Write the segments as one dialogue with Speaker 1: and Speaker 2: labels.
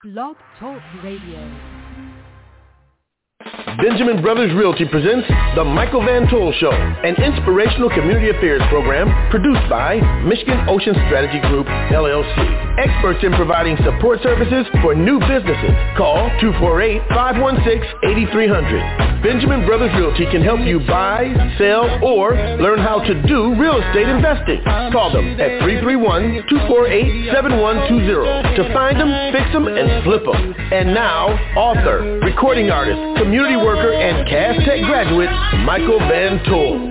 Speaker 1: Blog Talk Radio.
Speaker 2: Benjamin Brothers Realty presents The Michael Van Toll Show, an inspirational community affairs program produced by Michigan Ocean Strategy Group, LLC. Experts in providing support services for new businesses. Call 248-516-8300. Benjamin Brothers Realty can help you buy, sell, or learn how to do real estate investing. Call them at 331-248-7120 to find them, fix them, and flip them. And now, author, recording artist, community worker, and Cass Tech graduate, Michael Van Toll.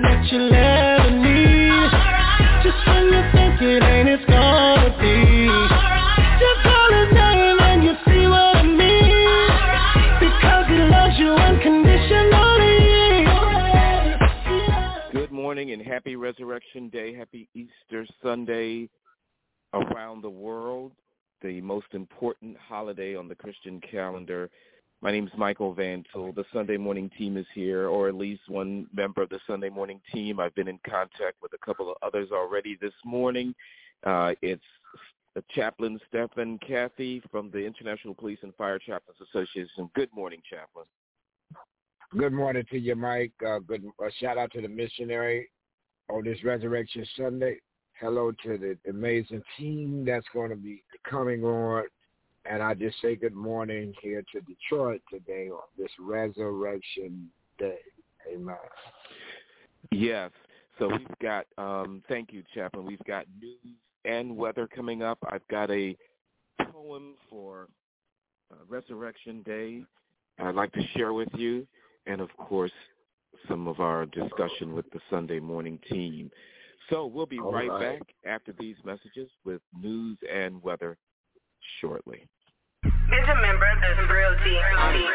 Speaker 2: Just when you think it ain't, it's gonna be. Just call his name and you see what I mean. Because he loves you unconditionally.
Speaker 3: Good morning and happy Resurrection Day, happy Easter Sunday around the world, the most important holiday on the Christian calendar. My name is Michael Van Toll. The Sunday morning team is here, or at least one member of the Sunday morning team. I've been in contact with a couple of others already this morning. It's Chaplain Stephen Cathy from the International Police and Fire Chaplains Association. Good morning, Chaplain.
Speaker 4: Good morning to you, Mike. Shout out to the missionary on this Resurrection Sunday. Hello to the amazing team that's going to be coming on. And I just say good morning here to Detroit today on this Resurrection Day. Amen.
Speaker 3: Yes. So we've got, thank you, Chaplain. We've got news and weather coming up. I've got a poem for Resurrection Day I'd like to share with you. And, of course, some of our discussion with the Sunday morning team. So we'll be right back after these messages with news and weather shortly.
Speaker 5: Benjamin Brothers Realty.
Speaker 6: We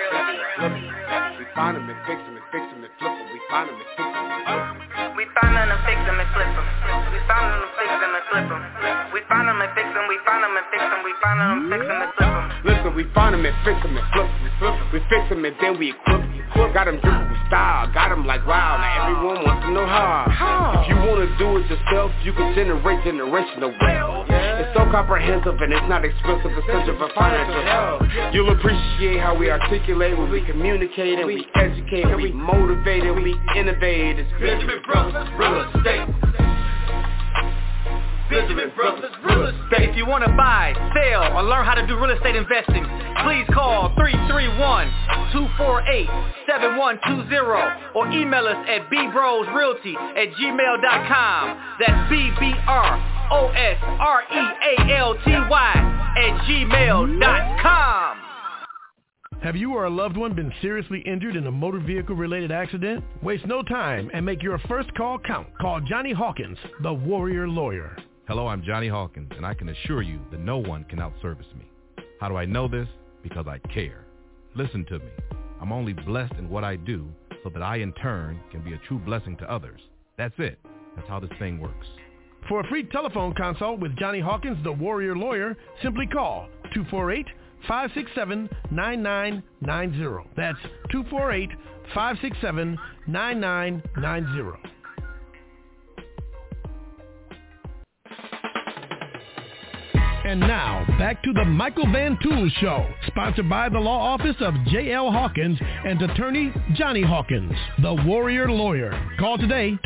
Speaker 6: find them and fix them and fix them and flip them. We find them and fix them and flip them.
Speaker 5: We find them and fix them and flip them. We find them and fix them and flip them. We find them and fix them. We find them and fix them. We find them and fix them and flip them.
Speaker 6: Listen, we find them and fix them and flip them. We fix them and then we equip them. Got them dripping with style. Got them like wow. Now everyone wants to know how. If you want to do it yourself, you can generate generational wealth. It's so comprehensive and it's not expensive. It's such a financial help. You'll appreciate how we articulate when we communicate and we educate and we motivate and we innovate. It's Benjamin Brothers Real Estate. Benjamin Brothers Real Estate.
Speaker 7: If you want to buy, sell, or learn how to do real estate investing, please call 331-248-7120 or email us at bbrosrealty@gmail.com. That's BBROSREALTY@gmail.com.
Speaker 2: Have you or a loved one been seriously injured in a motor vehicle-related accident? Waste no time and make your first call count. Call Johnny Hawkins, the Warrior Lawyer.
Speaker 8: Hello, I'm Johnny Hawkins, and I can assure you that no one can outservice me. How do I know this? Because I care. Listen to me. I'm only blessed in what I do so that I, in turn, can be a true blessing to others. That's it. That's how this thing works.
Speaker 2: For a free telephone consult with Johnny Hawkins, the Warrior Lawyer, simply call 248-567-9990. That's 248-567-9990. And now, back to the Michael Van Tool Show, sponsored by the law office of J.L. Hawkins and attorney Johnny Hawkins, the Warrior Lawyer. Call today,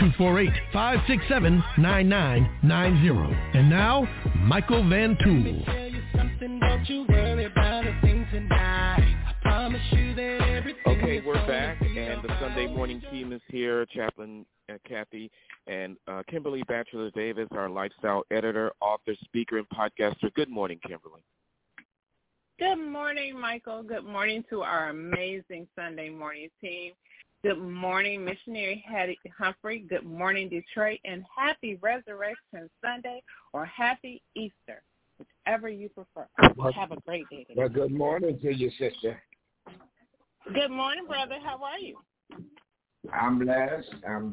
Speaker 2: 248-567-9990. And now, Michael Van Tool.
Speaker 3: Okay, we're back, and the Sunday morning team is here. Chaplain Cathy and Kimberly Batchelor Davis, our lifestyle editor, author, speaker, and podcaster. Good morning, Kimberly.
Speaker 9: Good morning, Michael. Good morning to our amazing Sunday morning team. Good morning, Missionary Hattie Humphrey. Good morning, Detroit, and happy Resurrection Sunday or happy Easter, whichever you prefer. Have a great day today.
Speaker 4: Well, good morning to you, sister.
Speaker 9: Good morning, brother. How are you?
Speaker 4: I'm blessed.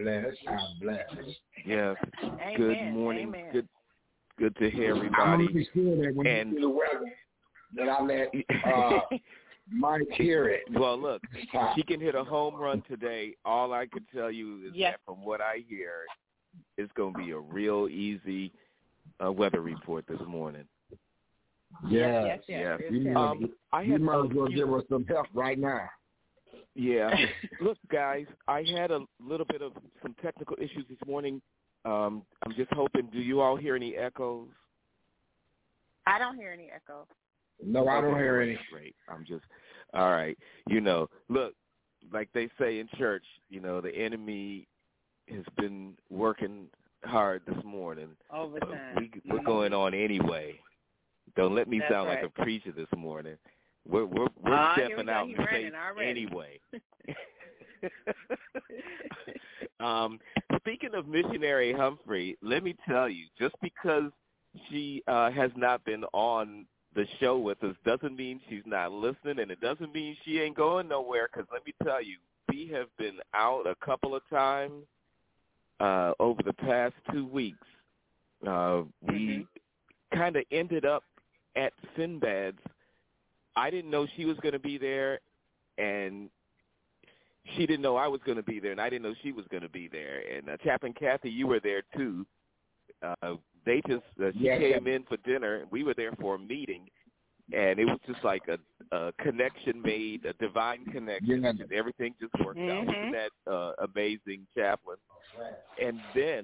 Speaker 3: Yes.
Speaker 9: Amen.
Speaker 3: Good morning.
Speaker 9: Amen.
Speaker 3: Good to hear
Speaker 4: I'm
Speaker 3: everybody.
Speaker 4: going to be sure that when you see the weather, that I let Mike hear it.
Speaker 3: Well, look, she can hit a home run today. All I can tell you is that from what I hear, it's going to be a real easy weather report this morning.
Speaker 9: Yes.
Speaker 4: You might as well give us some help right now.
Speaker 3: Yeah. Look, guys, I had a little bit of some technical issues this morning. I'm just hoping, do you all hear any echoes?
Speaker 9: I don't hear any echoes.
Speaker 4: No, I don't hear any.
Speaker 3: Great. All right. Look, like they say in church, the enemy has been working hard this morning.
Speaker 9: Overtime.
Speaker 3: We're going on anyway. Don't let me sound like a preacher this morning. We're stepping out in faith anyway. Speaking of missionary Humphrey, let me tell you, just because she has not been on the show with us doesn't mean she's not listening, and it doesn't mean she ain't going nowhere, because let me tell you, we have been out a couple of times over the past 2 weeks. We kind of ended up at Sinbad's. I didn't know she was going to be there, and she didn't know I was going to be there, and I didn't know she was going to be there. And Chaplain Kathy, you were there too. She came in for dinner, and we were there for a meeting, and it was just like a connection made, a divine connection.
Speaker 4: Yeah.
Speaker 3: Everything just worked out. Isn't that amazing, Chaplain? And then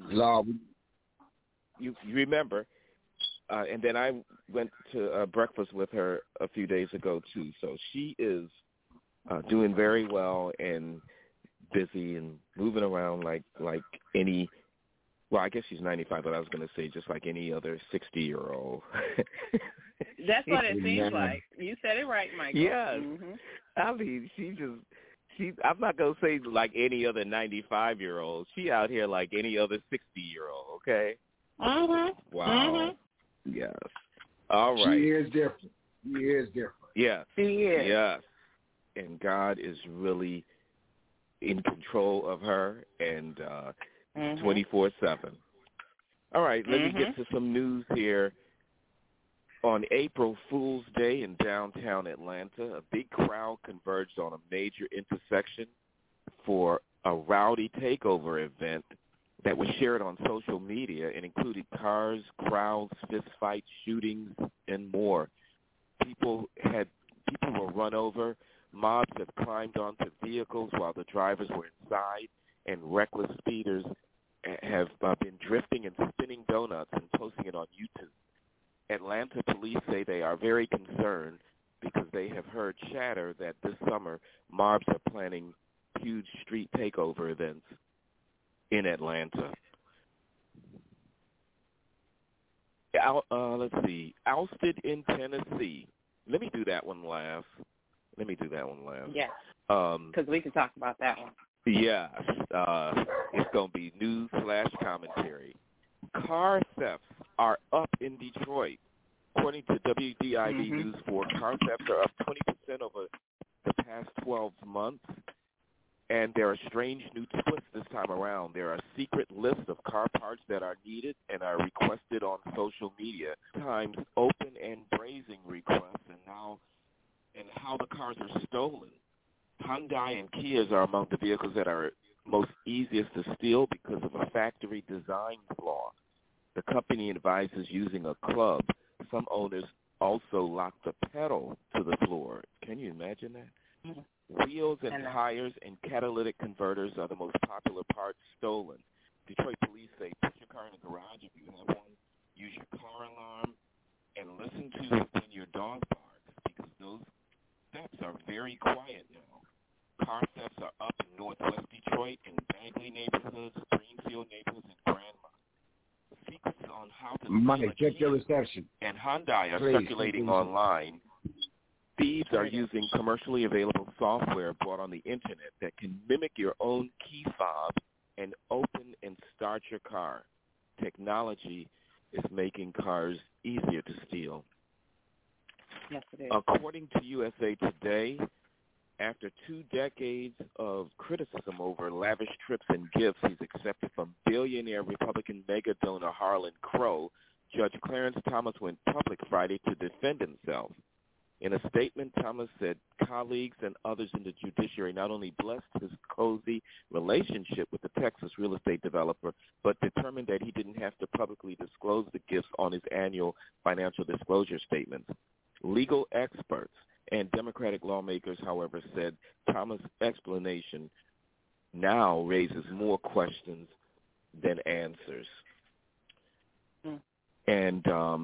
Speaker 3: you remember, and then I went to breakfast with her a few days ago too. So she is doing very well and busy and moving around like any. Well, I guess she's 95, but I was going to say just like any other 60-year-old.
Speaker 9: That's what it seems like. You said it right, Michael.
Speaker 3: Yes. I mean, I'm not going to say like any other 95-year-old. She out here like any other 60-year-old, okay? Wow. Yes. All right.
Speaker 4: She is different.
Speaker 3: Yeah.
Speaker 9: She is.
Speaker 3: Yes. And God is really in control of her and 24/7. All right, let me get to some news here. On April Fool's Day in downtown Atlanta, a big crowd converged on a major intersection for a rowdy takeover event that was shared on social media and included cars, crowds, fistfights, shootings, and more. People were run over. Mobs have climbed onto vehicles while the drivers were inside, and reckless speeders have been drifting and spinning donuts and posting it on YouTube. Atlanta police say they are very concerned because they have heard chatter that this summer mobs are planning huge street takeover events in Atlanta. Let's see. Ousted in Tennessee. Let me do that one last.
Speaker 9: Yeah, because we can talk about that one.
Speaker 3: Yeah, it's going to be news/commentary. Car thefts are up in Detroit. According to WDIV News 4, car thefts are up 20% over the past 12 months, and there are strange new twists this time around. There are secret lists of car parts that are needed and are requested on social media, times open and brazen requests, and how the cars are stolen. Hyundai and Kias are among the vehicles that are most easiest to steal because of a factory design flaw. The company advises using a club. Some owners also lock the pedal to the floor. Can you imagine that? Wheels and tires and catalytic converters are the most popular parts stolen. Detroit police say put your car in the garage if you have one, use your car alarm, and listen to when your dog barks because those thefts are very quiet now. Car thefts are up in northwest Detroit, in Bagley neighborhoods, Greenfield neighborhoods, and Grandma. Secrets on how to
Speaker 4: Mike, check your reception.
Speaker 3: And Hyundai are circulating online. Thieves are using commercially available software bought on the internet that can mimic your own key fob and open and start your car. Technology is making cars easier to steal.
Speaker 9: Yes, it is.
Speaker 3: According to USA Today, after 2 decades of criticism over lavish trips and gifts he's accepted from billionaire Republican mega donor Harlan Crow, Judge Clarence Thomas went public Friday to defend himself. In a statement, Thomas said colleagues and others in the judiciary not only blessed his cozy relationship with the Texas real estate developer, but determined that he didn't have to publicly disclose the gifts on his annual financial disclosure statements. Legal experts and Democratic lawmakers, however, said Thomas' explanation now raises more questions than answers. And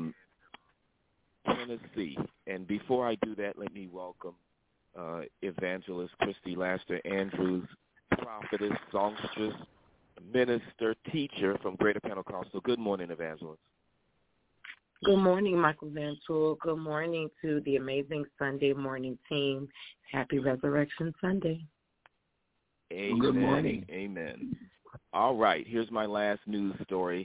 Speaker 3: Tennessee. And before I do that, let me welcome Evangelist Christy Laster Andrews, prophetess, songstress, minister, teacher from Greater Pentecostal. Good morning, Evangelist.
Speaker 10: Good morning, Michael Van Tool. Good morning to the amazing Sunday morning team. Happy Resurrection Sunday.
Speaker 3: Amen.
Speaker 4: Good morning.
Speaker 3: Amen. All right, here's my last news story.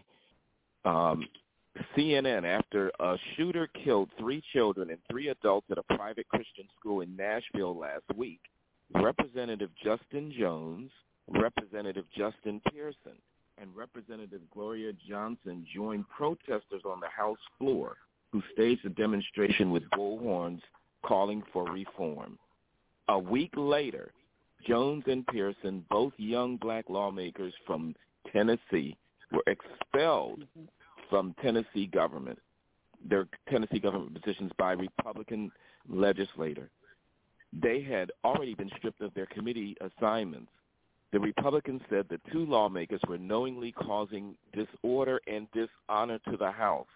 Speaker 3: CNN, after a shooter killed 3 children and 3 adults at a private Christian school in Nashville last week, Representative Justin Jones, Representative Justin Pearson, and Representative Gloria Johnson joined protesters on the House floor who staged a demonstration with bullhorns calling for reform. A week later, Jones and Pearson, both young black lawmakers from Tennessee, were expelled from Tennessee government, their Tennessee government positions by Republican legislators. They had already been stripped of their committee assignments. The Republicans said the 2 lawmakers were knowingly causing disorder and dishonor to the House.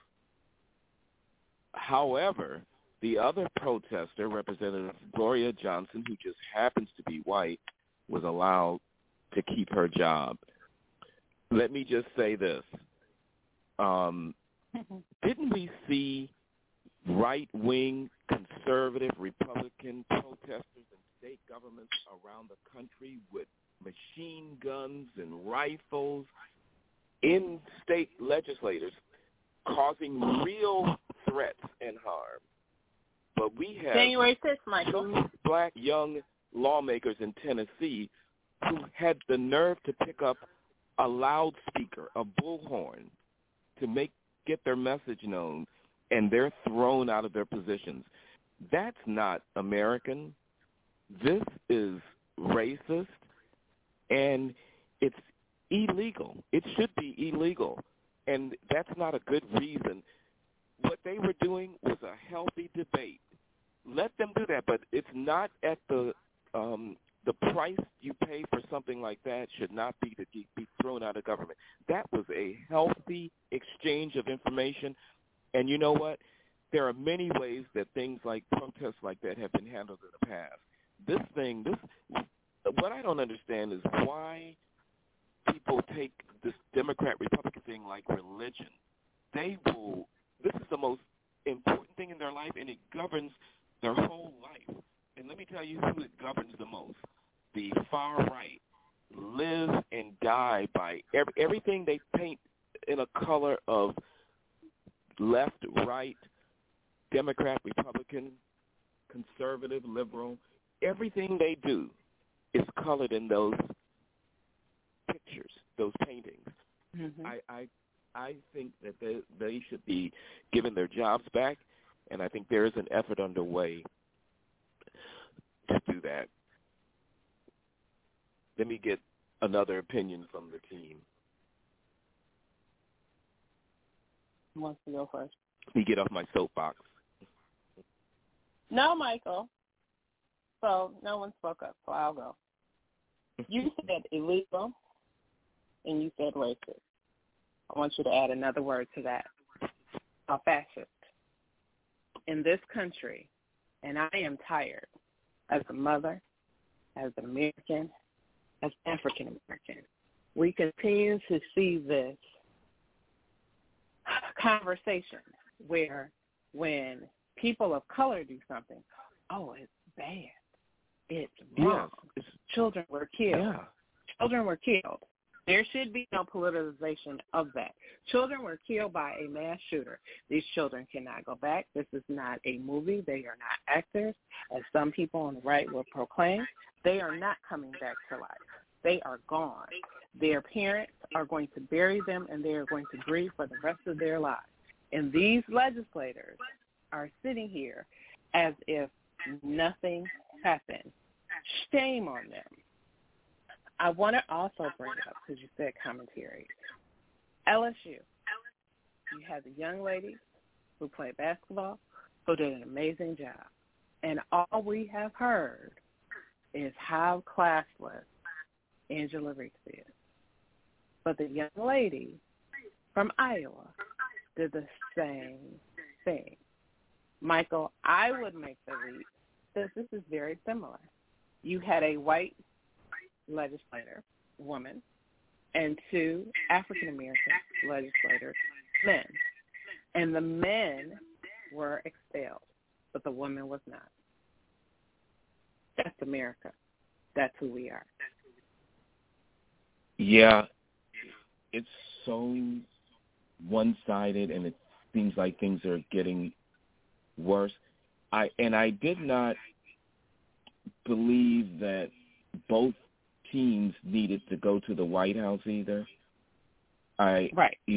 Speaker 3: However, the other protester, Representative Gloria Johnson, who just happens to be white, was allowed to keep her job. Let me just say this. Didn't we see right-wing, conservative, Republican protesters in state governments around the country with machine guns and rifles in state legislators causing real threats and harm? But we have
Speaker 9: January 6th, Michael.
Speaker 3: Black young lawmakers in Tennessee who had the nerve to pick up a loudspeaker, a bullhorn, to get their message known, and they're thrown out of their positions. That's not American. This is racist, and it's illegal. It should be illegal, and that's not a good reason. What they were doing was a healthy debate. Let them do that, but it's not at the price you pay for something like that should not be to be thrown out of government. That was a healthy exchange of information, and you know what? There are many ways that things like protests like that have been handled in the past. What I don't understand is why people take this Democrat-Republican thing like religion. This is the most important thing in their life, and it governs their whole life. And let me tell you who it governs the most. The far right live and die by everything they paint in a color of left, right, Democrat, Republican, conservative, liberal. Everything they do is colored in those pictures, those paintings. Mm-hmm. I think that they should be given their jobs back, and I think there is an effort underway to do that. Let me get another opinion from the team.
Speaker 9: Who wants to go first?
Speaker 3: Let me get off my soapbox.
Speaker 9: No, Michael. So no one spoke up, so I'll go. You said illegal, and you said racist. I want you to add another word to that. A fascist. In this country, and I am tired, as a mother, as an American, as African American, we continue to see this conversation where when people of color do something, oh, it's bad. It's wrong.
Speaker 3: Yes.
Speaker 9: Children were killed.
Speaker 3: Yeah.
Speaker 9: Children were killed. There should be no politicization of that. Children were killed by a mass shooter. These children cannot go back. This is not a movie. They are not actors, as some people on the right will proclaim. They are not coming back to life. They are gone. Their parents are going to bury them, and they are going to grieve for the rest of their lives. And these legislators are sitting here as if nothing happened. Shame on them. I want to also bring up, because you said commentary, LSU. You had the young lady who played basketball who did an amazing job. And all we have heard is how classless Angela Reese is. But the young lady from Iowa did the same thing. Michael, I would make the leap that this is very similar. You had a white legislator, woman, and 2 African-American legislators, men. And the men were expelled, but the woman was not. That's America. That's who we are.
Speaker 3: Yeah, it's so one-sided, and it seems like things are getting worse. I did not believe that both teams needed to go to the White House either. I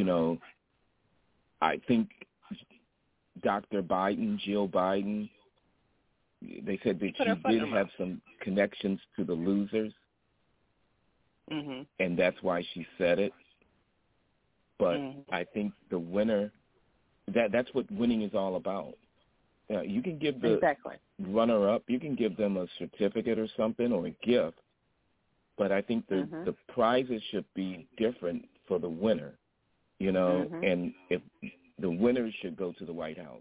Speaker 3: think Dr. Biden, Jill Biden, they said that she did have some connections to the losers, and that's why she said it. But I think the winner, that's what winning is all about. You can give the runner-up, you can give them a certificate or something or a gift, but I think the prizes should be different for the winner, and if the winners should go to the White House.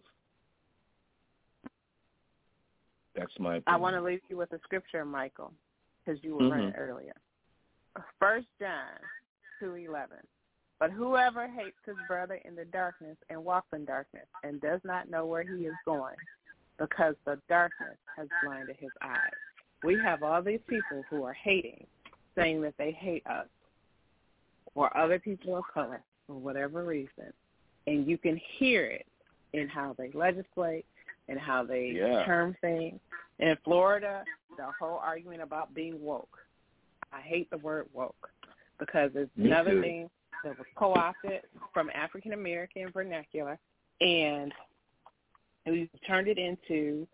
Speaker 3: That's my opinion.
Speaker 9: I want to leave you with a scripture, Michael, because you were running earlier. 1 John 2:11. But whoever hates his brother in the darkness and walks in darkness and does not know where he is going, because the darkness has blinded his eyes. We have all these people who are hating, saying that they hate us or other people of color for whatever reason, and you can hear it in how they legislate and how they term things. In Florida, the whole argument about being woke. I hate the word woke because it's another thing that was co-opted from African-American vernacular, and we turned it into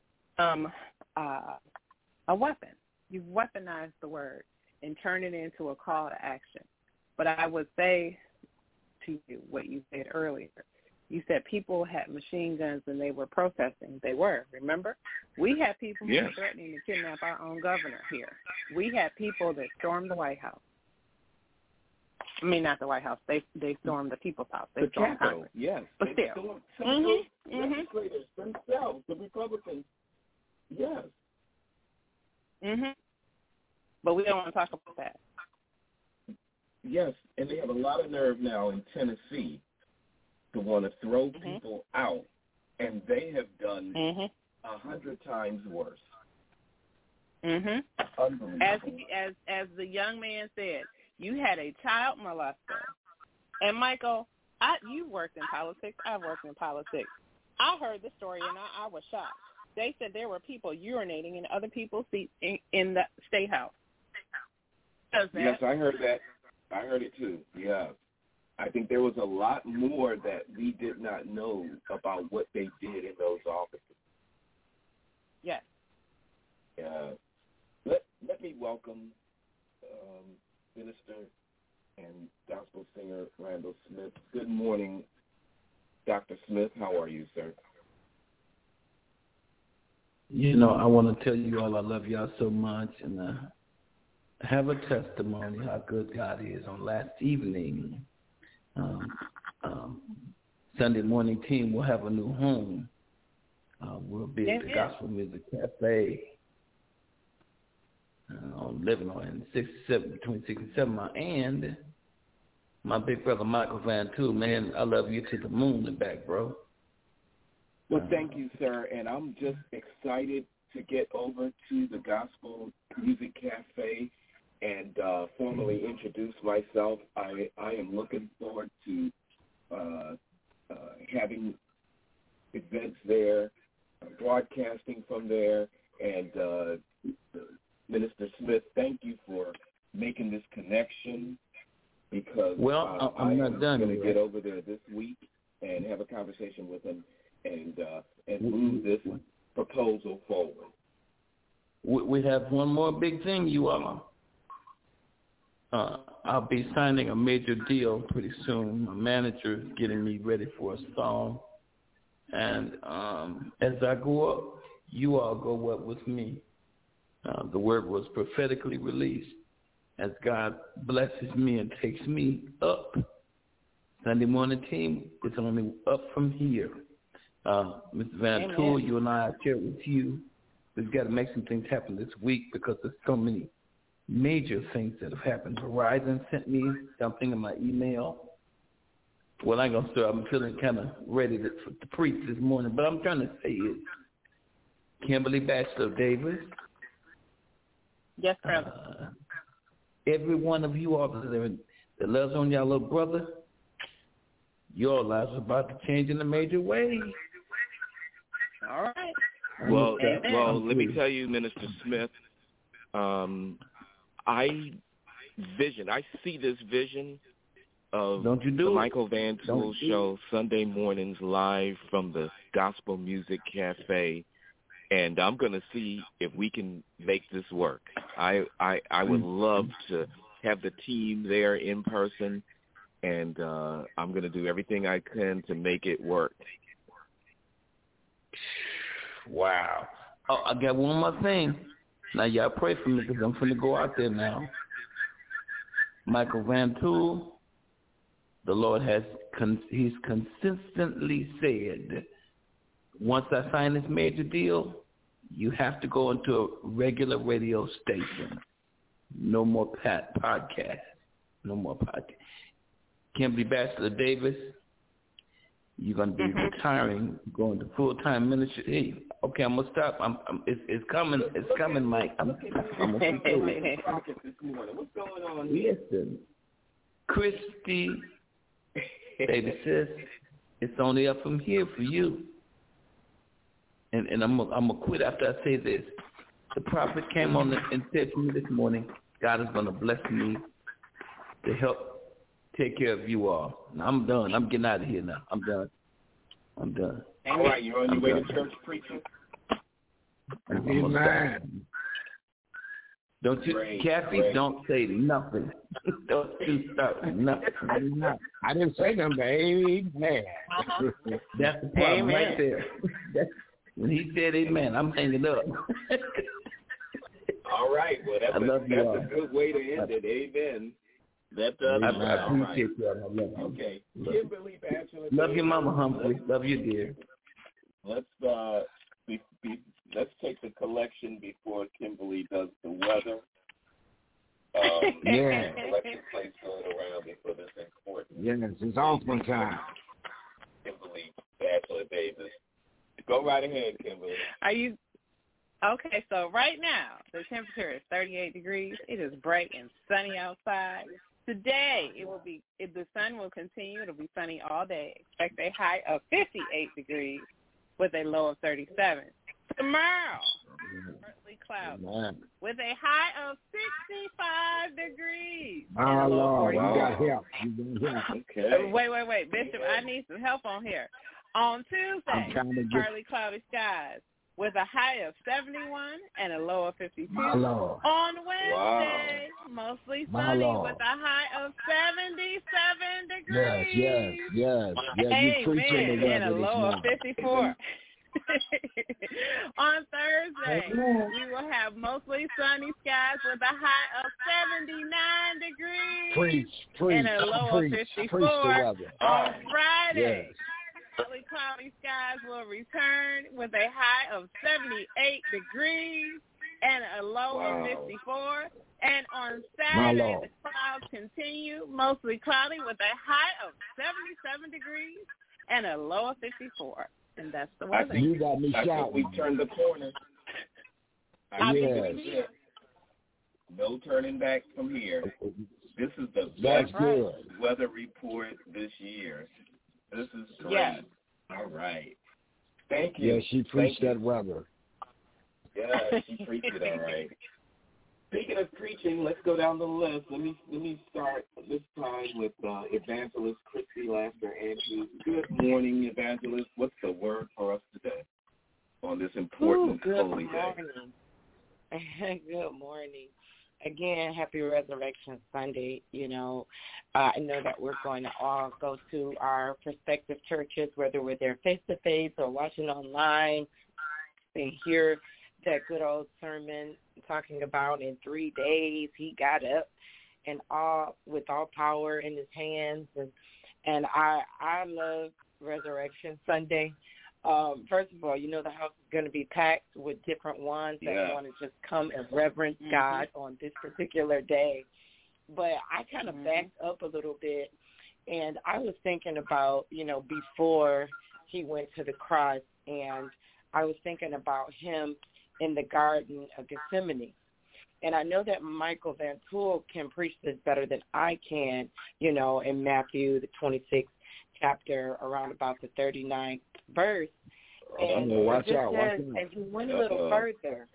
Speaker 9: a weapon. You've weaponized the word and turned it into a call to action. But I would say to you what you said earlier. You said people had machine guns and they were protesting. They were, remember? We had people who were threatening to kidnap our own governor here. We had people that stormed the White House. I mean, not the White House. They stormed the People's House. They stormed Congress.
Speaker 3: Yes.
Speaker 9: But still.
Speaker 3: Legislators themselves, the Republicans. Yes.
Speaker 9: But we don't want to talk about that.
Speaker 3: Yes, and they have a lot of nerve now in Tennessee to want to throw people out, and they have done 100 times worse. Unbelievable.
Speaker 9: As the young man said, you had a child molester. And Michael, you worked in politics. I worked in politics. I heard the story and I was shocked. They said there were people urinating in other people's seats in the State House.
Speaker 3: Yes, I heard that. I heard it too. Yeah. I think there was a lot more that we did not know about what they did in those offices.
Speaker 9: Yes.
Speaker 3: Let me welcome minister and gospel singer Randall Smith. Good morning, Dr. Smith. How are you, sir?
Speaker 11: I want to tell you all I love y'all so much, and have a testimony how good God is. On last evening, Sunday morning team will have a new home. We'll be at the Gospel Music Cafe. Living on between 6 and 7 miles. And my big brother Michael Van Tool, man, I love you to the moon and back, bro.
Speaker 3: Well, thank you, sir. And I'm just excited to get over to the Gospel Music Cafe and formally introduce myself. I am looking forward to having events there, broadcasting from there, and Minister Smith, thank you for making this connection because
Speaker 11: I'm not done.
Speaker 3: I'm going to get over there this week and have a conversation with him and move this proposal forward?
Speaker 11: We have one more big thing, you all. I'll be signing a major deal pretty soon. My manager is getting me ready for a song. And as I go up, you all go up with me. The word was prophetically released. As God blesses me and takes me up, Sunday morning team, it's only up from here. Mr. Van Tool, you and I share with you. We've got to make some things happen this week because there's so many major things that have happened. Verizon sent me something in my email. Well, I ain't going to start. I'm feeling kind of ready to preach this morning, but I'm trying to say it. Kimberly Batchelor Davis.
Speaker 9: Yes, brother.
Speaker 11: Every one of you all that loves on y'all little brother, your lives are about to change in a major way.
Speaker 9: All right.
Speaker 3: Well, let me tell you, Minister Smith, I see this vision of the Michael Van Tool Show Sunday mornings live from the Gospel Music Cafe, and I'm going to see if we can make this work. I would love to have the team there in person, and I'm going to do everything I can to make it work.
Speaker 11: Wow. Oh, I got one more thing. Now, y'all pray for me because I'm finna go out there now. Michael Van Tool, the Lord he's consistently said, once I sign this major deal, you have to go into a regular radio station. No more podcast. No more podcast. Kimberly Batchelor Davis, you're going to be retiring, going to full-time ministry. Hey, okay, I'm going to stop. It's coming. It's coming, Mike. I'm going to
Speaker 3: What's going on here?
Speaker 11: Listen, Christy Davis says, it's only up from here for you. And I'm going to quit after I say this. The prophet came on and said to me this morning, God is going to bless me to help take care of you all. Now, I'm done. I'm getting out of here now. I'm done.
Speaker 3: All right, you're on your way to church preaching?
Speaker 4: Amen.
Speaker 11: Don't you, Kathy, don't say nothing. Don't you start nothing.
Speaker 4: I didn't say nothing, but amen.
Speaker 11: That's the problem right there. When he said amen, I'm hanging up.
Speaker 3: All right, well, that's a good way to end it. Amen. I appreciate you. I love you. Okay. Kimberly Batchelor.
Speaker 11: Love your mama, Humphrey. Love you, dear.
Speaker 3: Let's take the collection before Kimberly does the weather. Collection plates going around before this important.
Speaker 4: Yes, it's awful time.
Speaker 3: Kimberly Batchelor Davis. Go right ahead, Kimberly.
Speaker 9: Are you okay? So right now the temperature is 38 degrees. It is bright and sunny outside. Today, the sun will continue. It'll be sunny all day. Expect a high of 58 degrees with a low of 37. Tomorrow, partly cloudy with a high of 65 degrees.
Speaker 4: My Lord, you got help.
Speaker 3: Okay.
Speaker 9: Wait. Bishop, I need some help on here. On Tuesday, partly cloudy skies with a high of 71 and a low of 52. On Wednesday, mostly sunny with a high of 77 degrees.
Speaker 4: Yes. You preaching the weather
Speaker 9: and a low of 54. On Thursday, we will have mostly sunny skies with a high of 79 degrees and a low of 54. On Friday, partly cloudy skies will return with a high of 78 degrees and a low of 54. And on Saturday, the clouds continue, mostly cloudy with a high of 77 degrees and a low of 54. And that's the weather.
Speaker 4: You got me shouting.
Speaker 3: We turned the corner.
Speaker 4: Yes.
Speaker 3: No turning back from here. This is the best weather report this year. This is great.
Speaker 9: Yes.
Speaker 3: All right. Thank you.
Speaker 4: Yeah, she preached that weather.
Speaker 3: Yeah, she preached it all right. Speaking of preaching, let's go down the list. Let me start this time with Evangelist Christy Laster Andrews. Good morning, Evangelist. What's the word for us today? on this important holy day.
Speaker 10: Good morning. Again, happy Resurrection Sunday. I know that we're going to all go to our prospective churches, whether we're there face-to-face or watching online, and hear that good old sermon talking about in 3 days he got up and with all power in his hands. And I love Resurrection Sunday. First of all, the house is going to be packed with different ones that want to just come and reverence God on this particular day. But I kind of backed up a little bit, and I was thinking about, before he went to the cross, and I was thinking about him in the Garden of Gethsemane. And I know that Michael Van Tool can preach this better than I can, in Matthew, the 26th chapter, around about the 39th verse. And and he went a little further,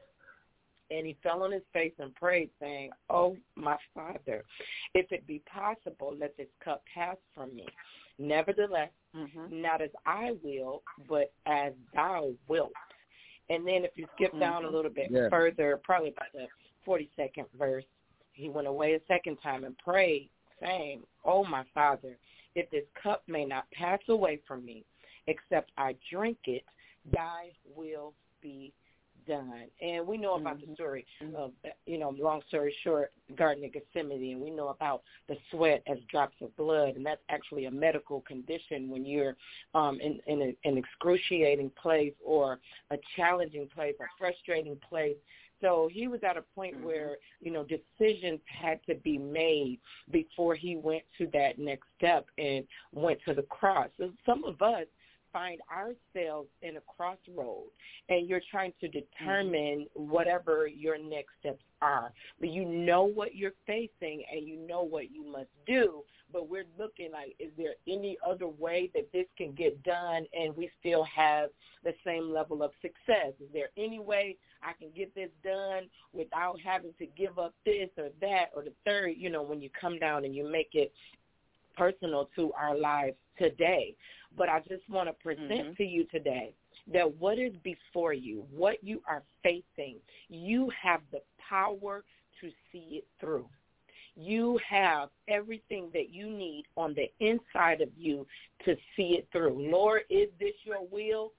Speaker 10: and he fell on his face and prayed, saying, "Oh, my Father, if it be possible, let this cup pass from me. Nevertheless, not as I will, but as thou wilt." And then if you skip down a little bit further, probably about the 42nd verse, he went away a second time and prayed, saying, "Oh, my Father, if this cup may not pass away from me, except I drink it, thy will be done." And we know about the story of, long story short, Garden of Gethsemane, and we know about the sweat as drops of blood, and that's actually a medical condition when you're in an excruciating place or a challenging place, a frustrating place. So he was at a point where, decisions had to be made before he went to that next step and went to the cross. So some of us find ourselves in a crossroad, and you're trying to determine whatever your next steps are. But you know what you're facing, and you know what you must do, but we're looking like, is there any other way that this can get done and we still have the same level of success? Is there any way I can get this done without having to give up this or that or the third, when you come down and you make it personal to our lives today. But I just want to present to you today that what is before you, what you are facing, you have the power to see it through. You have everything that you need on the inside of you to see it through. Lord, is this your will?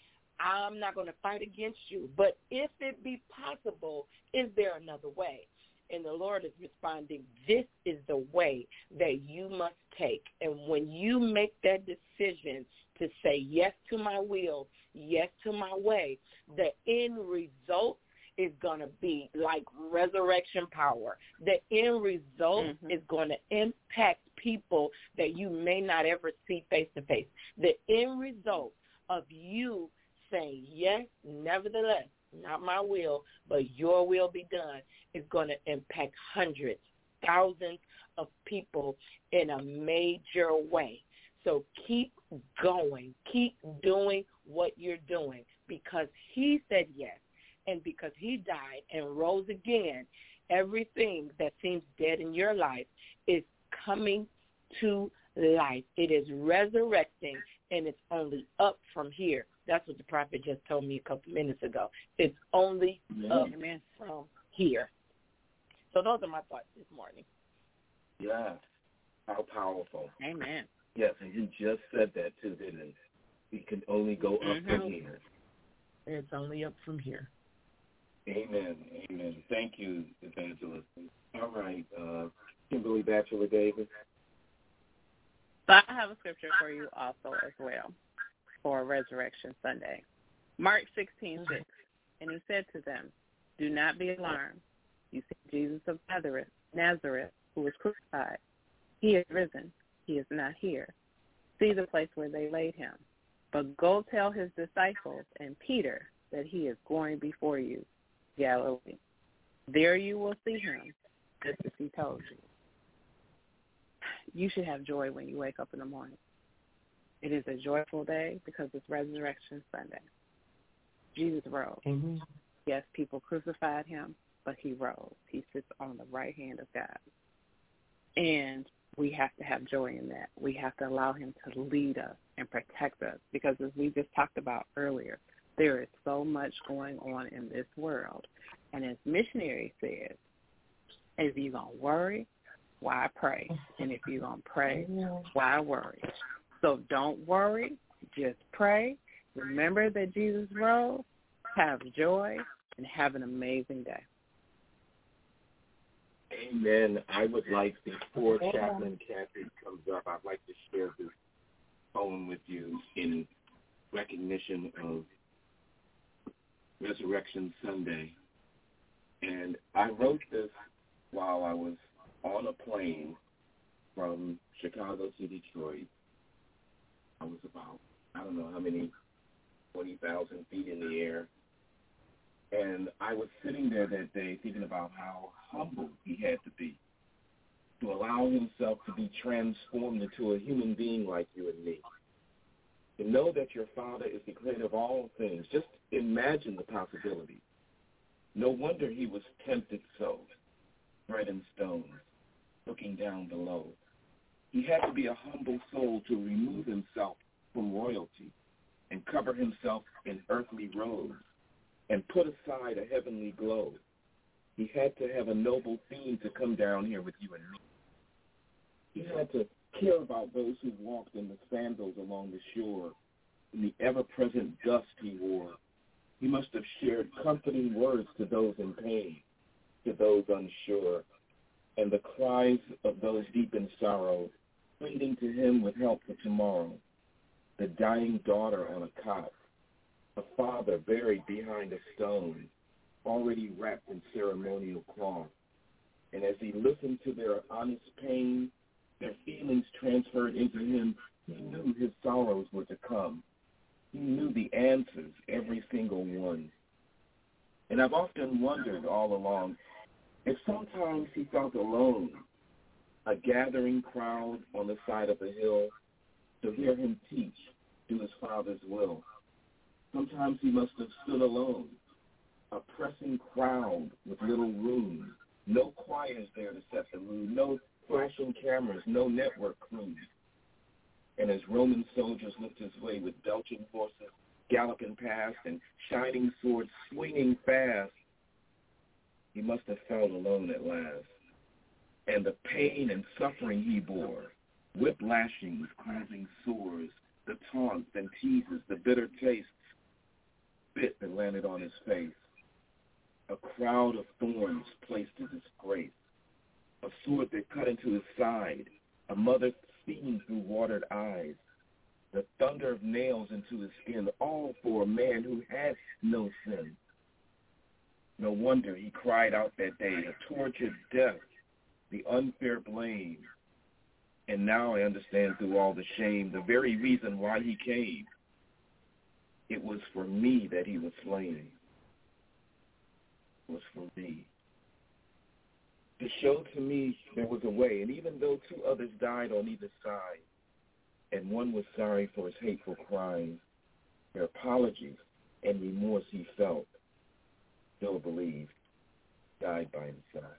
Speaker 10: I'm not going to fight against you. But if it be possible, is there another way? And the Lord is responding, this is the way that you must take. And when you make that decision to say yes to my will, yes to my way, the end result is going to be like resurrection power. The end result is going to impact people that you may not ever see face to face. The end result of you saying, yes, nevertheless, not my will, but your will be done, is going to impact hundreds, thousands of people in a major way. So keep going. Keep doing what you're doing, because he said yes, and because he died and rose again, everything that seems dead in your life is coming to life. It is resurrecting, and it's only up from here. That's what the prophet just told me a couple minutes ago. It's only up from here. So those are my thoughts this morning.
Speaker 3: Yeah. How powerful.
Speaker 10: Amen.
Speaker 3: Yes, and you just said that too, didn't you? We can only go up from here.
Speaker 10: It's only up from here.
Speaker 3: Amen. Amen. Thank you, Evangelist. All right. Kimberly Batchelor Davis.
Speaker 9: So I have a scripture for you also as well for Resurrection Sunday. Mark 16:6. And he said to them, do not be alarmed. You see Jesus of Nazareth, who was crucified. He is risen. He is not here. See the place where they laid him. But go tell his disciples and Peter that he is going before you, Galilee. There you will see him, just as he told you. You should have joy when you wake up in the morning. It is a joyful day because it's Resurrection Sunday. Jesus rose.
Speaker 10: Mm-hmm.
Speaker 9: Yes, people crucified him, but he rose. He sits on the right hand of God. And we have to have joy in that. We have to allow him to lead us and protect us, because as we just talked about earlier, There is so much going on in this world. And as missionary says, if you're going to worry, why pray? And if you're going to pray, why worry? So don't worry, just pray. Remember that Jesus rose. Have joy and have an amazing day.
Speaker 3: Amen. I would like, before Chaplain Kathy comes up, I'd like to share this poem with you in recognition of Resurrection Sunday. And I wrote this while I was on a plane from Chicago to Detroit. I was about, I don't know how many, 20,000 feet in the air. And I was sitting there that day thinking about how humble he had to be to allow himself to be transformed into a human being like you and me. To know that your Father is the creator of all things. Just imagine the possibility. No wonder he was tempted so, bread and stones, looking down below. He had to be a humble soul to remove himself from royalty and cover himself in earthly robes and put aside a heavenly glow. He had to have a noble theme to come down here with you and me. He had to care about those who walked in the sandals along the shore, in the ever-present dust he wore. He must have shared comforting words to those in pain, to those unsure, and the cries of those deep in sorrow, pleading to him with help for tomorrow. The dying daughter on a cot, a father buried behind a stone, already wrapped in ceremonial cloth. And as he listened to their honest pain, their feelings transferred into him, he knew his sorrows were to come. He knew the answers, every single one. And I've often wondered all along if sometimes he felt alone, a gathering crowd on the side of the hill to hear him teach, do his Father's will. Sometimes he must have stood alone, a pressing crowd with little room, no choirs there to set the mood, no flashing cameras, no network crews. And as Roman soldiers looked his way with belching horses galloping past and shining swords swinging fast, he must have felt alone at last. And the pain and suffering he bore, whip lashings, causing sores, the taunts and teases, the bitter taste, bit that landed on his face. A crowd of thorns placed to disgrace, a sword that cut into his side, a mother seeing through watered eyes, the thunder of nails into his skin, all for a man who had no sin. No wonder he cried out that day, a tortured death, the unfair blame. And now I understand through all the shame, the very reason why he came. It was for me that he was slain. It was for me. To show to me there was a way, and even though two others died on either side, and one was sorry for his hateful crimes, their apologies and remorse he felt, still believed, died by himself.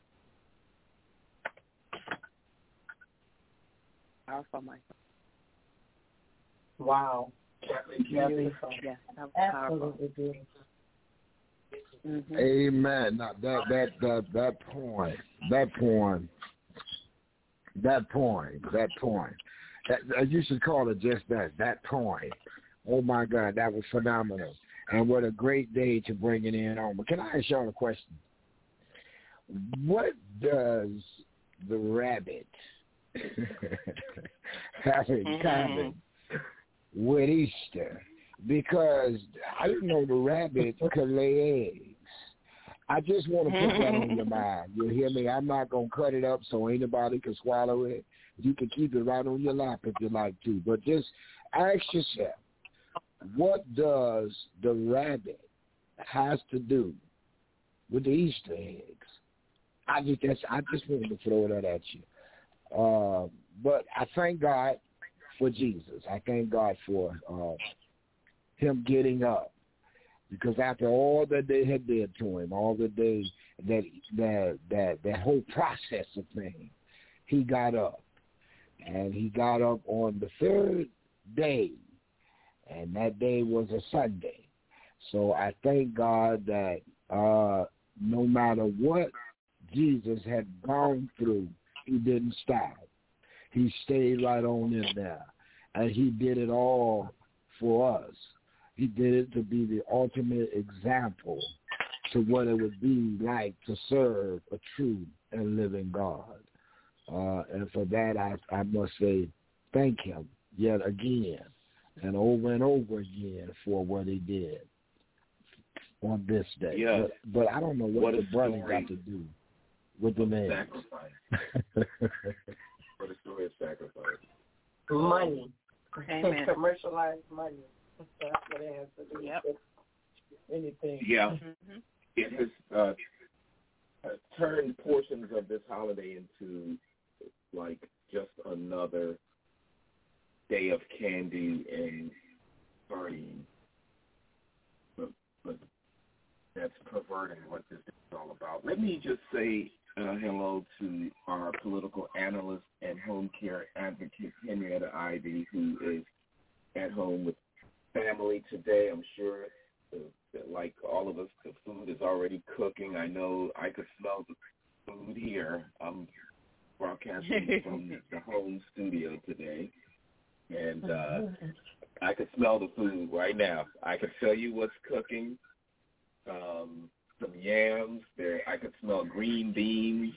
Speaker 9: Powerful, Michael.
Speaker 10: Wow.
Speaker 9: Beautiful. Yes, that was powerful.
Speaker 10: Absolutely beautiful.
Speaker 9: Mm-hmm.
Speaker 4: Amen. Now that point. You should call it just that point. Oh my God, that was phenomenal. And what a great day to bring it in on. But can I ask y'all a question? What does the rabbit have in common with Easter? Because I didn't know the rabbit could lay eggs. I just want to put that on your mind. You hear me? I'm not going to cut it up so anybody can swallow it. You can keep it right on your lap if you like to. But just ask yourself, what does the rabbit has to do with the Easter eggs? I just wanted to throw that at you. But I thank God for Jesus. I thank God for him getting up, because after all that they had did to him, all the days that whole process of things, he got up, and he got up on the third day, and that day was a Sunday. So I thank God that no matter what Jesus had gone through, he didn't stop. He stayed right on in there. And he did it all for us. He did it to be the ultimate example to what it would be like to serve a true and living God. And for that, I must say thank him yet again and over again for what he did on this day.
Speaker 3: Yeah.
Speaker 4: But I don't know what the brother got to do with the name.
Speaker 3: Sacrifice. What a story of sacrifice.
Speaker 10: Money.
Speaker 9: Amen.
Speaker 10: Commercialized money. That's what it has to do with anything.
Speaker 3: Yeah. It has turned portions of this holiday into like just another day of candy and partying. But that's perverting what this is all about. Let me just say hello to our political analyst and home care advocate, Henrietta Ivey, who is at home with family today. I'm sure that like all of us, the food is already cooking. I know I could smell the food here. I'm broadcasting from the home studio today, and I could smell the food right now. I could tell you what's cooking. Some yams there. I could smell green beans.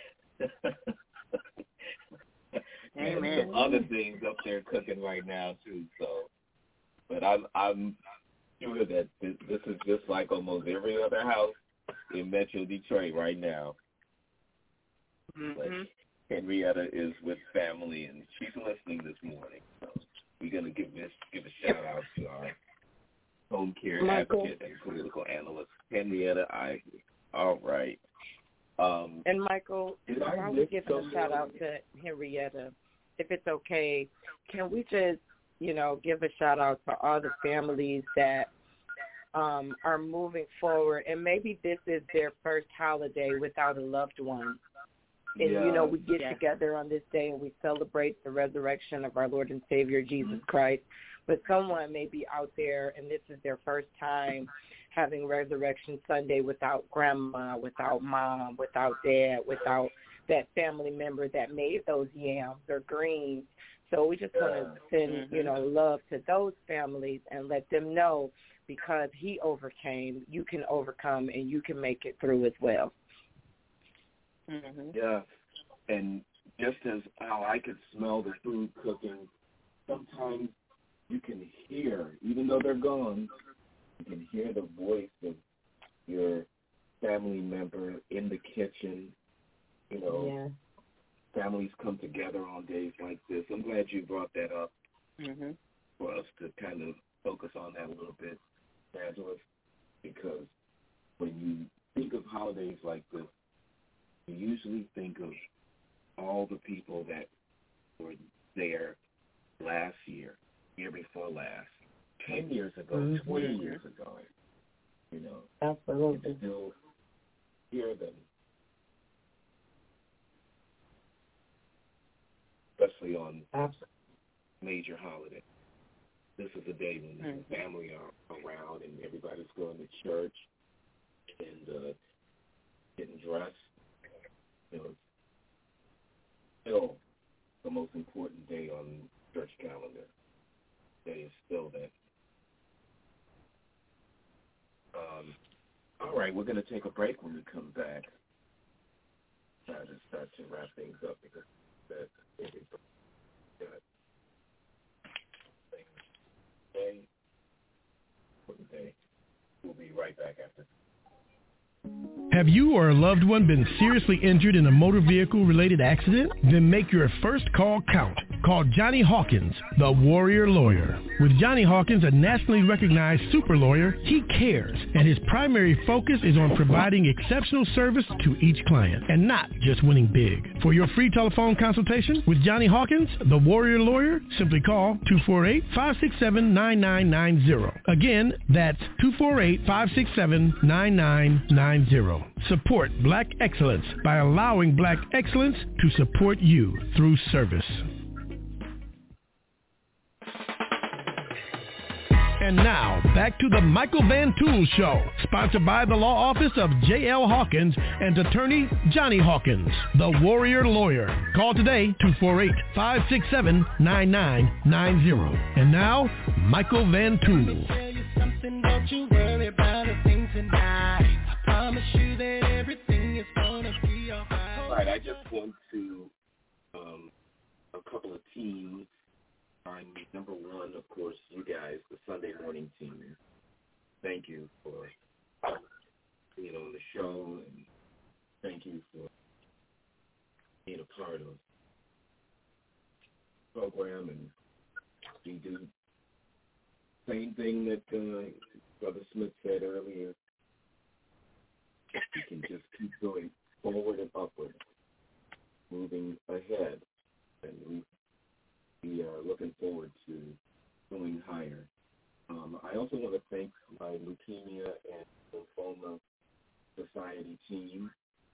Speaker 3: And some other things up there cooking right now too. So, but I'm sure that this is just like almost every other house in Metro Detroit right now. But Henrietta is with family and she's listening this morning. So we're gonna give a shout out to our home care advocate and political analyst, Henrietta Ivey. All right.
Speaker 10: And Michael, while we're giving a shout out to Henrietta, if it's okay, can we just, give a shout out to all the families that are moving forward, and maybe this is their first holiday without a loved one. And, we get together on this day and we celebrate the resurrection of our Lord and Savior, Jesus Christ. But someone may be out there and this is their first time having Resurrection Sunday without grandma, without mom, without dad, without that family member that made those yams or greens. So we just want to send, love to those families and let them know because he overcame, you can overcome and you can make it through as well.
Speaker 3: Yeah, and just as how I could smell the food cooking, sometimes you can hear, even though they're gone, you can hear the voice of your family member in the kitchen. Families come together on days like this. I'm glad you brought that up for us to kind of focus on that a little bit, Angeles, because when you think of holidays like this, you usually think of all the people that were there last year before last, 10 years ago, 20 years ago.
Speaker 10: Absolutely.
Speaker 3: You still hear them, especially on major holidays. This is a day when the family are around and everybody's going to church and getting dressed. It's still the most important day on the church calendar. Day is still that. All right, we're going to take a break. When we come back, try to start to wrap things up because that's day. We'll be right back after.
Speaker 12: Have you or a loved one been seriously injured in a motor vehicle-related accident? Then make your first call count. Call Johnny Hawkins, the Warrior Lawyer. With Johnny Hawkins, a nationally recognized super lawyer, he cares, and his primary focus is on providing exceptional service to each client, and not just winning big. For your free telephone consultation with Johnny Hawkins, the Warrior Lawyer, simply call 248-567-9990. Again, that's 248-567-9990. Support Black excellence by allowing Black excellence to support you through service. And now, back to the Michael Van Tool Show, sponsored by the law office of J.L. Hawkins and attorney Johnny Hawkins, the Warrior Lawyer. Call today, 248-567-9990. And now, Michael Van Tool.
Speaker 13: Don't you worry about a thing tonight. I promise you that everything is gonna be alright.
Speaker 3: All right, I just want to a couple of teams. Number one, of course, you guys, the Sunday morning team. Thank you for being on the show, and thank you for being a part of the program. And we do same thing that Brother Smith said earlier. We can just keep going forward and upward, moving ahead, and we are looking forward to going higher. I also want to thank my Leukemia and Lymphoma Society team.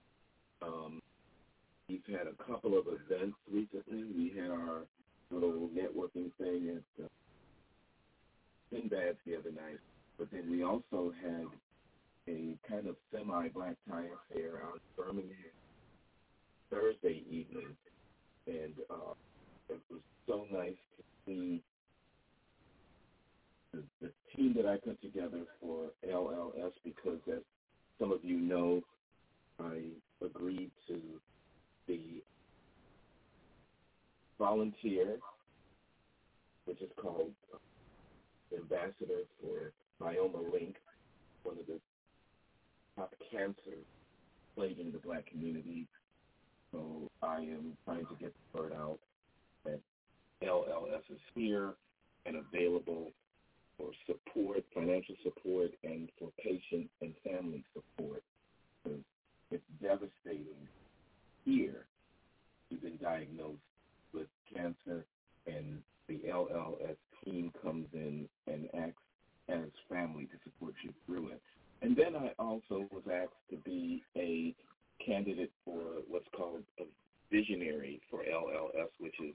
Speaker 3: We've had a couple of events recently. We had our little networking thing at Sinbad's the other night, but then we also had a kind of semi-black tie affair out in Birmingham Thursday evening, and it was so nice to see the team that I put together for LLS, because as some of you know, I agreed to the volunteer, which is called Ambassador for Myoma Link, one of the top cancers plaguing the black community. So I am trying to get the word out that LLS is here and available for support, financial support, and for patient and family support. Because it's devastating here. You've been diagnosed with cancer, and the LLS team comes in and acts as family to support you through it. And then I also was asked to be a candidate for what's called a visionary for LLS, which is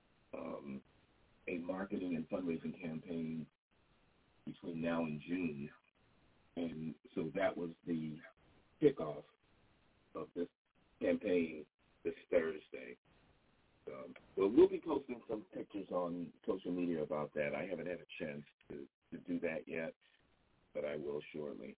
Speaker 3: a marketing and fundraising campaign between now and June. And so that was the kickoff of this campaign this Thursday. Well, we'll be posting some pictures on social media about that. I haven't had a chance to do that yet, but I will shortly.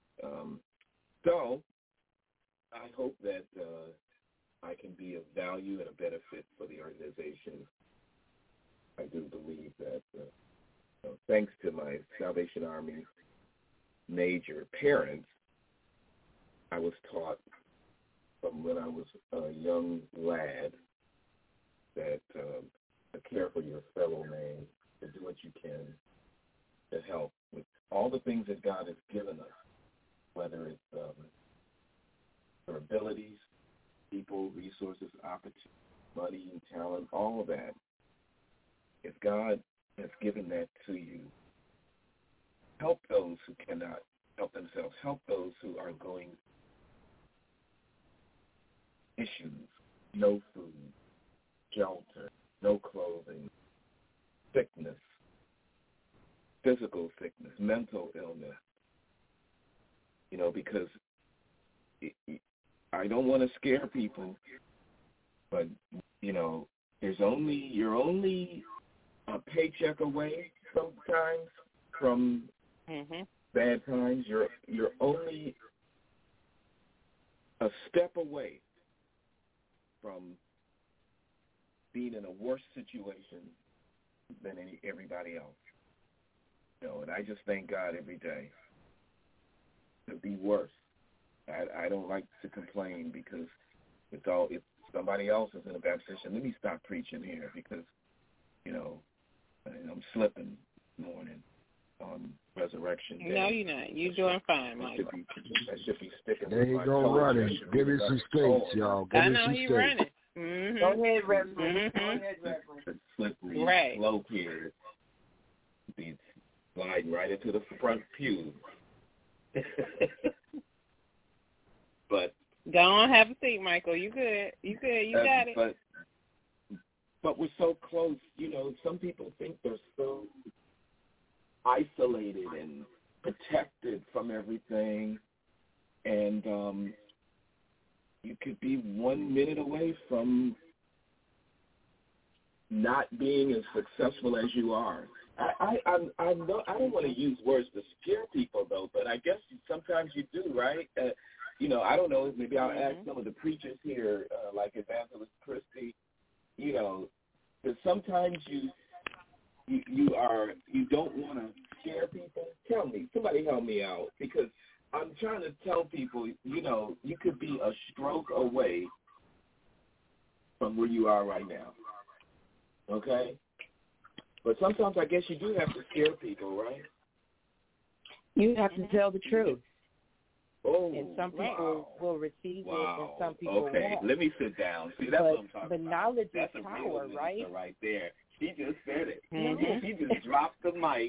Speaker 3: So I hope that I can be of value and a benefit for the organization. I do believe that thanks to my Salvation Army major parents, I was taught from when I was a young lad that to care for your fellow man, to do what you can to help with all the things that God has given us, whether it's our abilities, people, resources, opportunity, money, and talent, all of that. If God has given that to you, help those who cannot help themselves. Help those who are going issues, no food, shelter, no clothing, sickness, physical sickness, mental illness. You know, because I don't want to scare people, but, you know, you're only a paycheck away sometimes from bad times. You're only a step away from being in a worse situation than everybody else. You know, and I just thank God every day to be worse. I don't like to complain because if somebody else is in a bad position, let me stop preaching here because, you know, I'm slipping this morning on Resurrection Day.
Speaker 9: No, you're not. You're doing fine, Michael.
Speaker 3: I should be sticking
Speaker 4: there you go running. Give me some states, y'all. Give
Speaker 9: I
Speaker 4: me
Speaker 9: know
Speaker 4: some
Speaker 9: he's
Speaker 4: states.
Speaker 9: running. Mm-hmm.
Speaker 10: Go ahead, Reverend. Go ahead, Reverend.
Speaker 3: Slippery
Speaker 9: right.
Speaker 3: slope here. Be sliding right into the front pew. But
Speaker 9: go on, have a seat, Michael. You good? You good? You got it.
Speaker 3: But we're so close. You know, some people think they're so isolated and protected from everything, and you could be 1 minute away from not being as successful as you are. I don't want to use words to scare people, though, but I guess sometimes you do, right? I don't know, maybe I'll ask some of the preachers here, like Evangelist Christie, that sometimes you don't want to scare people. Tell me, somebody help me out, because I'm trying to tell people, you could be a stroke away from where you are right now, okay? But sometimes I guess you do have to scare people, right?
Speaker 10: You have to tell the truth.
Speaker 3: Oh,
Speaker 10: and some people will receive it, and some people won't.
Speaker 3: Okay, let me sit down. See, that's what I'm talking about.
Speaker 10: But knowledge
Speaker 3: that's
Speaker 10: is
Speaker 3: a
Speaker 10: power,
Speaker 3: real
Speaker 10: right?
Speaker 3: Right there. She just said it.
Speaker 10: Mm-hmm.
Speaker 3: She just dropped the mic.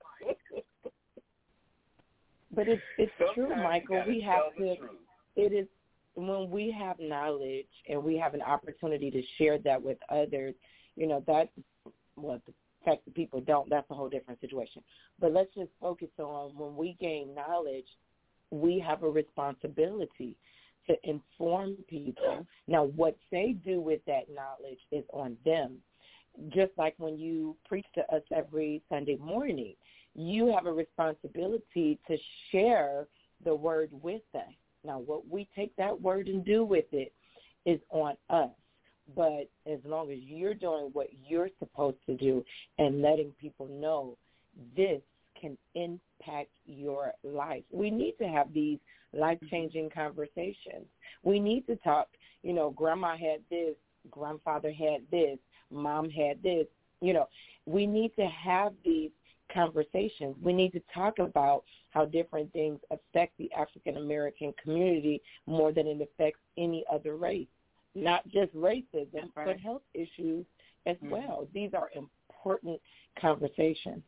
Speaker 10: But it's true, Michael. We have to. It is when we have knowledge and we have an opportunity to share that with others. That's what the fact that people don't. That's a whole different situation. But let's just focus on when we gain knowledge. We have a responsibility to inform people. Now, what they do with that knowledge is on them. Just like when you preach to us every Sunday morning, you have a responsibility to share the word with them. Now, what we take that word and do with it is on us. But as long as you're doing what you're supposed to do and letting people know this can impact your life. We need to have these life-changing conversations. We need to talk, grandma had this, grandfather had this, mom had this. We need to have these conversations. We need to talk about how different things affect the African-American community more than it affects any other race. Not just racism, but health issues as well. These are important conversations.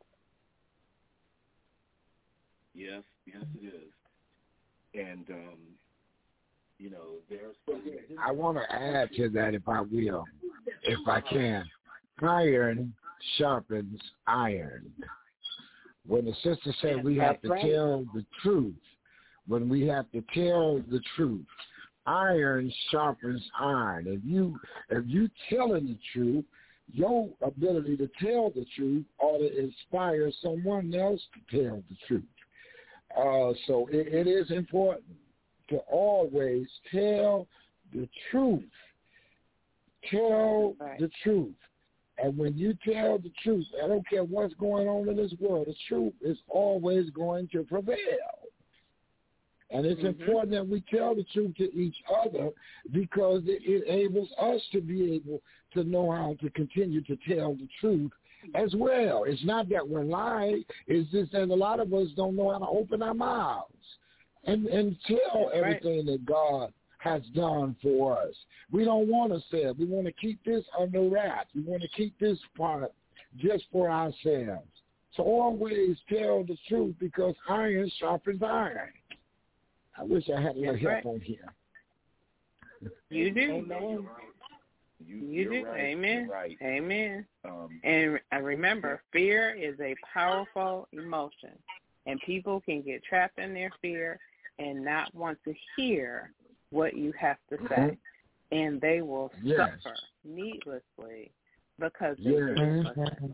Speaker 3: Yes, it is. And, there's...
Speaker 4: I want to add to that, if I will, if I can. Iron sharpens iron. When the sister said we have to tell the truth, when we have to tell the truth, iron sharpens iron. If you telling the truth, your ability to tell the truth ought to inspire someone else to tell the truth. So it is important to always tell the truth. Tell the truth. And when you tell the truth, I don't care what's going on in this world, the truth is always going to prevail. And it's important that we tell the truth to each other, because it enables us to be able to know how to continue to tell the truth as well. It's not that we're lying. It's just that a lot of us don't know how to open our mouths and tell everything that God has done for us. We don't want to say it. We want to keep this under wraps. We want to keep this part just for ourselves. So always tell the truth, because iron sharpens iron. I wish I had a little help on here.
Speaker 9: You do.
Speaker 10: Amen.
Speaker 9: You do.
Speaker 3: Right.
Speaker 9: Amen.
Speaker 3: Right.
Speaker 9: Amen. And remember, fear is a powerful emotion, and people can get trapped in their fear and not want to hear what you have to say, and they will suffer needlessly because they listen.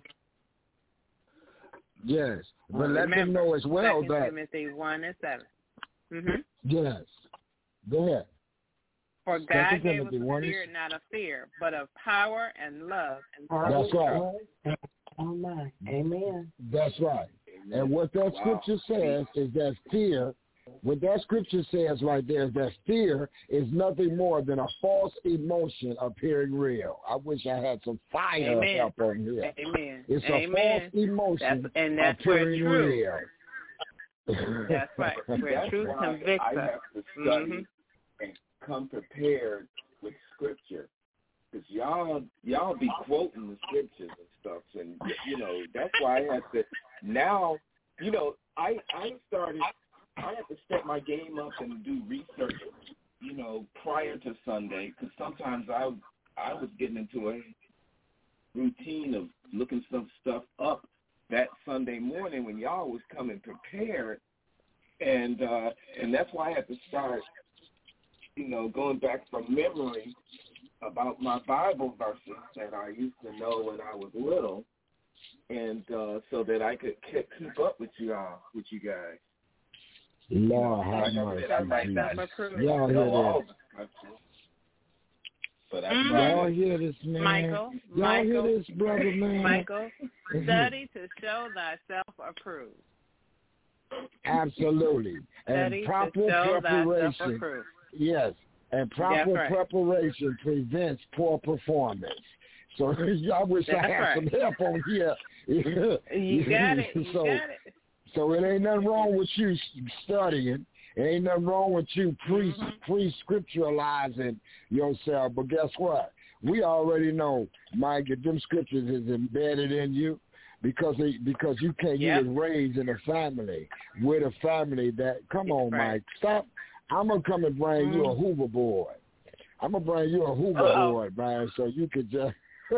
Speaker 4: Yes, but let them know as well
Speaker 9: 2
Speaker 4: that
Speaker 9: Timothy 1:7.
Speaker 4: Yes. Go ahead.
Speaker 9: For God gave us a spirit not of fear, but of power and love and
Speaker 4: self-control.
Speaker 10: That's right. Amen.
Speaker 4: That's right. And what that scripture says is that fear, what that scripture says right there is that fear is nothing more than a false emotion appearing real. I wish I had some fire up on here.
Speaker 9: Amen.
Speaker 4: It's a false emotion appearing real.
Speaker 9: That's right. Where truth convicts us.
Speaker 3: I have to study and come prepared with scripture, because y'all be quoting the scriptures and stuff, and that's why I have to now. I have to step my game up and do research, prior to Sunday, because sometimes I was getting into a routine of looking some stuff up that Sunday morning when y'all was coming prepared, and that's why I had to start, going back from memory about my Bible verses that I used to know when I was little, and so that I could keep up with you guys.
Speaker 4: Lord have mercy. Y'all hear this?
Speaker 3: But
Speaker 4: y'all hear this, man? Y'all hear this, brother, man?
Speaker 9: Michael, study to show thyself approved.
Speaker 4: Absolutely. And proper preparation. Yes. And proper preparation prevents poor performance. So I wish I had some help on here.
Speaker 9: You got it.
Speaker 4: So it ain't nothing wrong with you studying. It ain't nothing wrong with you pre-scripturalizing yourself. But guess what? We already know, Mike, that them scriptures is embedded in you because you can't get raised in a family with a family that, come on, Mike, stop. I'm going to come and bring you a Hoover board. I'm going to bring you a Hoover board, man, so you could just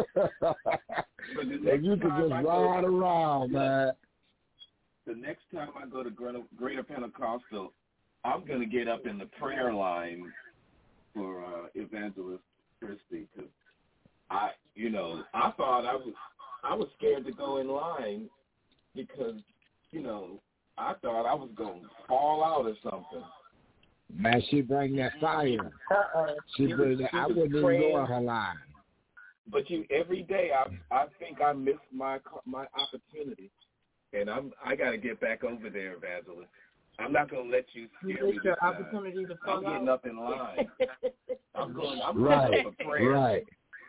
Speaker 4: ride around, man.
Speaker 3: The next time I go to Greater Pentecostal, I'm going to get up in the prayer line for Evangelist Christie because I thought I was scared to go in line because, I thought I was going to fall out or something.
Speaker 4: Man, she bring that fire. She bring that. I wouldn't even go in her line.
Speaker 3: But every day I think I miss my opportunity, and I got to get back over there, Evangelist. I'm not going to let you scare me.
Speaker 10: Your opportunity to fall
Speaker 3: I'm getting up in line. I'm going
Speaker 4: right,
Speaker 3: for prayer.
Speaker 4: Right.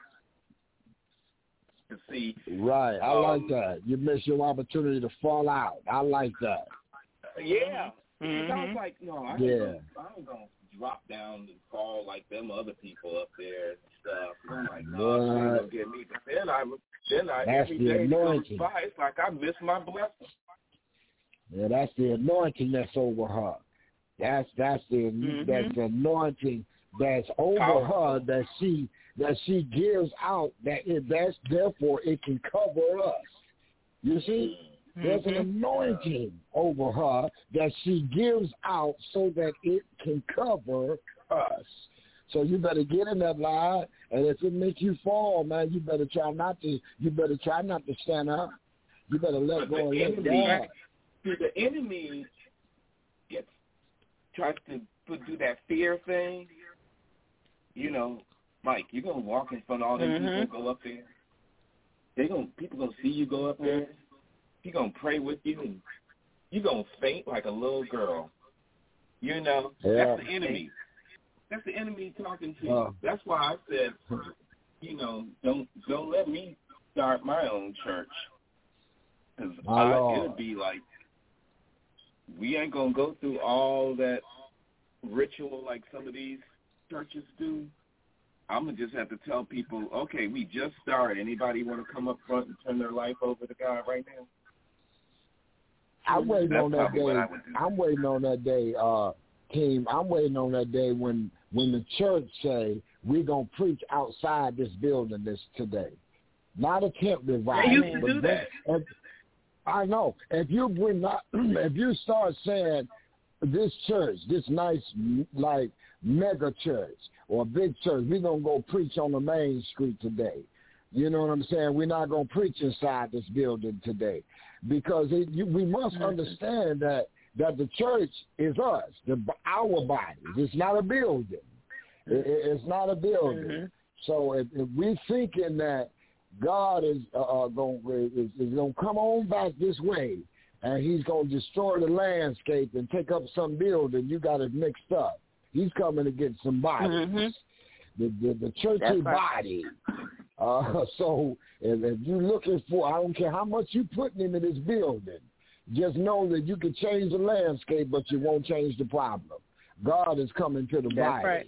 Speaker 3: To see.
Speaker 4: Right. I like that. You miss your opportunity to fall out. I like that.
Speaker 3: Yeah. Mm-hmm. I was like, no, I ain't going to drop down and fall like them other people up there and stuff. I'm like, no, it's not going to get me. But then I every day goes by, it's like I miss my blessing.
Speaker 4: Yeah, that's the anointing that's over her. That's the anointing that's over her that she gives out. That's therefore it can cover us. You see, there's an anointing over her that she gives out so that it can cover us. So you better get in that line, and if it makes you fall, man, you better try not to. You better try not to stand up. You better let go and let God.
Speaker 3: See, the enemy tries to do that fear thing. Mike, you're gonna walk in front of all them people, go up there. People gonna see you go up there. He's gonna pray with you, and you're gonna faint like a little girl. That's the enemy. That's the enemy talking to you. That's why I said, don't let me start my own church, because it'll be like, we ain't going to go through all that ritual like some of these churches do. I'm going to just have to tell people, okay, we just started. Anybody want to come up front and turn their life over to God right now?
Speaker 4: I'm waiting on that day. I'm waiting on that day, team. I'm waiting on that day when the church say we're going to preach outside this building today. Not a tent revival.
Speaker 3: You can do that.
Speaker 4: I know. If you start saying this church, this nice like mega church or big church, we're going to go preach on the main street today. You know what I'm saying? We're not going to preach inside this building today because we must understand that the church is us, our bodies. It's not a building. It's not a building. So if we're thinking that God is going to come on back this way, and he's going to destroy the landscape and take up some building, you got it mixed up. He's coming to get some bodies. The church is body. So if you're looking for, I don't care how much you putting into this building, just know that you can change the landscape, but you won't change the problem. God is coming to the body.
Speaker 9: Right.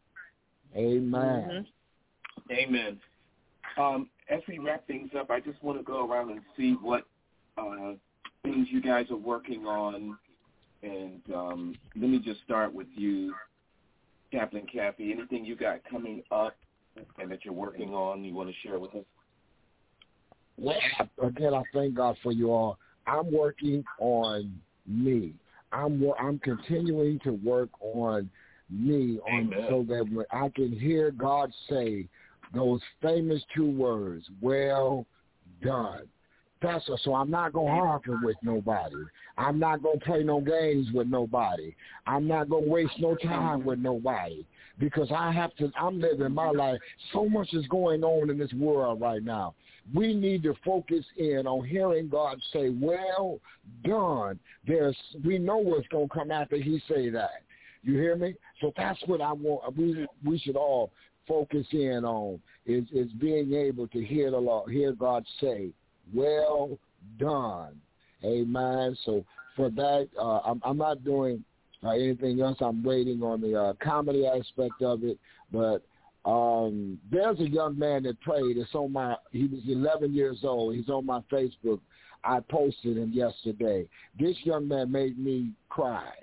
Speaker 4: Amen.
Speaker 3: Amen. As we wrap things up, I just want to go around and see what things you guys are working on. And let me just start with you, Chaplain Kathy. Anything you got coming up and that you're working on you want to share with us?
Speaker 4: Well, again, I thank God for you all. I'm working on me. I'm continuing to work on me, so that when I can hear God say those famous 2 words, well done. So I'm not going to argue with nobody. I'm not going to play no games with nobody. I'm not going to waste no time with nobody, because I'm living my life. So much is going on in this world right now. We need to focus in on hearing God say, well done. We know what's going to come after he say that. You hear me? So that's what I want. We should all focus in on is being able to hear the Lord, hear God say, well done. Amen. So for that, I'm not doing anything else. I'm waiting on the comedy aspect of it. But there's a young man that prayed. He was 11 years old. He's on my Facebook. I posted him yesterday. This young man made me cry.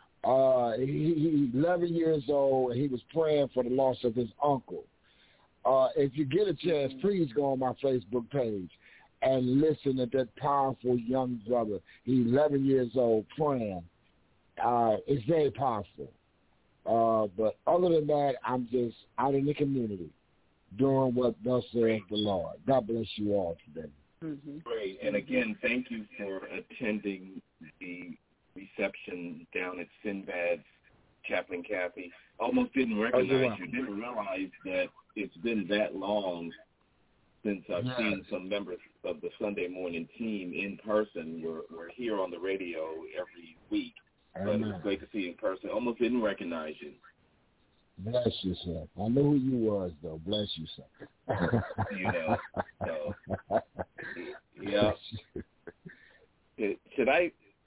Speaker 4: He's 11 years old, and he was praying for the loss of his uncle. If you get a chance, please go on my Facebook page and listen to that powerful young brother. He's 11 years old praying. It's very powerful. But other than that, I'm just out in the community doing what thus says the Lord. God bless you all today.
Speaker 3: Mm-hmm. Great. And again, thank you for attending the reception down at Sinbad's. Chaplain Kathy. Almost didn't recognize you. Didn't realize that it's been that long since I've seen some members of the Sunday morning team in person. We're here on the radio every week. But it was great to see you in person. Almost didn't recognize you.
Speaker 4: Bless you, sir. I know who you was, though. Bless you, sir.
Speaker 3: So, yeah. Should I